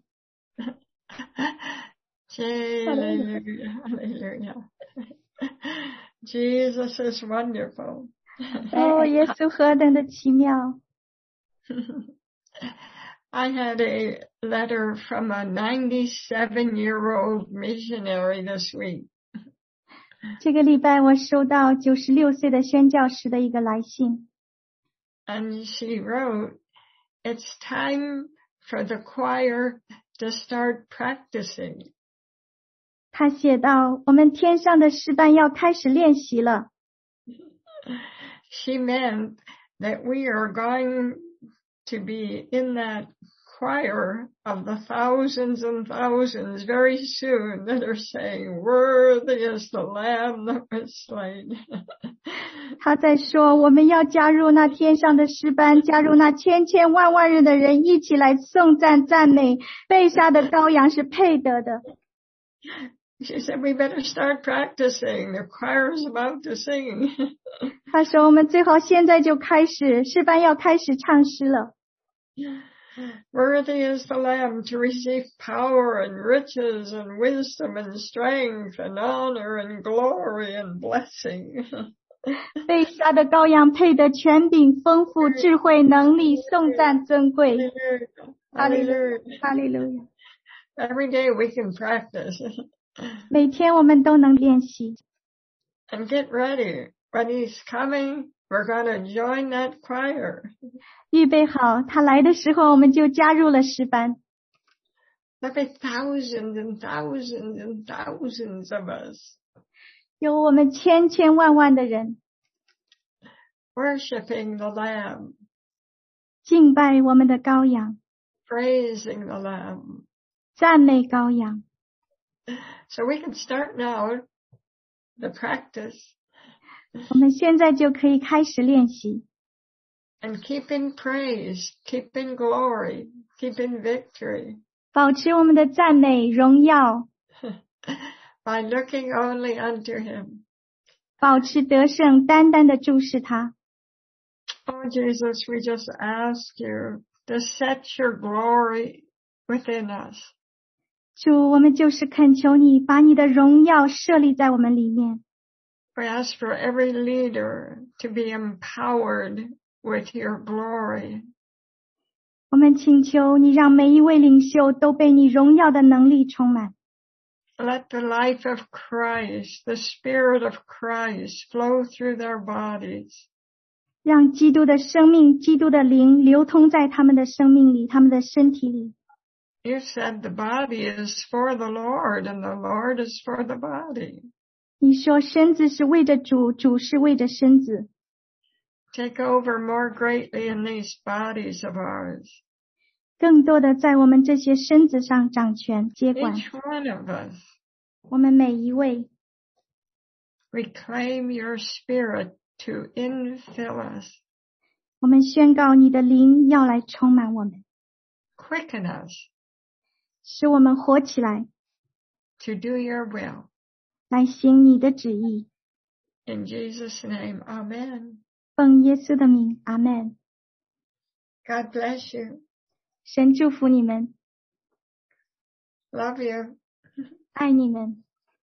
S1: 哈利路亚，哈利路亚。Jesus is wonderful.
S2: 耶稣何等的奇妙。
S1: I had a letter from a 97-year-old missionary this week.
S2: 这个礼拜我收到96岁的宣教师的一个来信。
S1: And she wrote, "It's time for the choir to start practicing."
S2: 他写道，我们天上的诗班要开始练习了。
S1: She meant that we are going to be in that choir of the thousands and thousands very soon that are saying, "Worthy is the Lamb that was slain."
S2: 他在说，我们要加入那天上的诗班，加入那千千万万人的人，一起来颂赞赞美，被杀的羔羊是配得的。
S1: She said, "We better start practicing. The choir is about to sing."
S2: 他说，我们最好现在就开始，诗班要开始唱诗了。
S1: Worthy is the Lamb to receive power and riches and wisdom and strength and honor and glory and blessing.
S2: 被杀的羔羊配得权柄、丰富、智慧、能力、颂赞、尊贵。哈利路亚，哈利路亚。
S1: Every day we can practice.
S2: 每天我们都能练习。
S1: And get ready. When he's coming, we're going to join that choir.
S2: 预备好，他来的时候，我们就加入了诗班。
S1: There'll be thousands and thousands and thousands of us.
S2: 有我们千千万万的人
S1: worshiping the Lamb,
S2: 敬拜我们的羔羊，
S1: praising the Lamb.
S2: 赞美羔羊。
S1: So we can start now the practice.
S2: 我们现在就可以开始练习。
S1: And keep in praise, keep in glory, keep in victory.
S2: 保持我们的赞美、荣耀，
S1: By looking only unto him.
S2: 保持得胜，单单的注视他。
S1: Oh Jesus, we just ask you to set your glory within us.
S2: 主，我们就是恳求你，把你的荣耀设立在我们里面。
S1: We ask for every leader to be empowered with your glory.
S2: 我们请求你，让每一位领袖都被你荣耀的能力充满。
S1: Let the life of Christ, the Spirit of Christ, flow through their bodies.
S2: 让基督的生命、基督的灵流通在他们的生命里，他们的身体里。
S1: You said the body is for the Lord and the Lord is for the body.
S2: 你说身子是为着主，主是为着身子。
S1: Take over more greatly in these bodies of ours.
S2: 更多的在我们这些身子上掌权接管。
S1: Each one of us.
S2: 我们每一位
S1: Reclaim your spirit to infill us.
S2: 我们宣告你的灵要来充满我们，
S1: Quicken us
S2: 使我们活起来，
S1: to do your will.
S2: 来行你的旨意。
S1: In Jesus' name, amen.
S2: 奉耶稣的名，阿们。
S1: God bless you.
S2: 神祝福你们，
S1: Love you.
S2: 爱你们。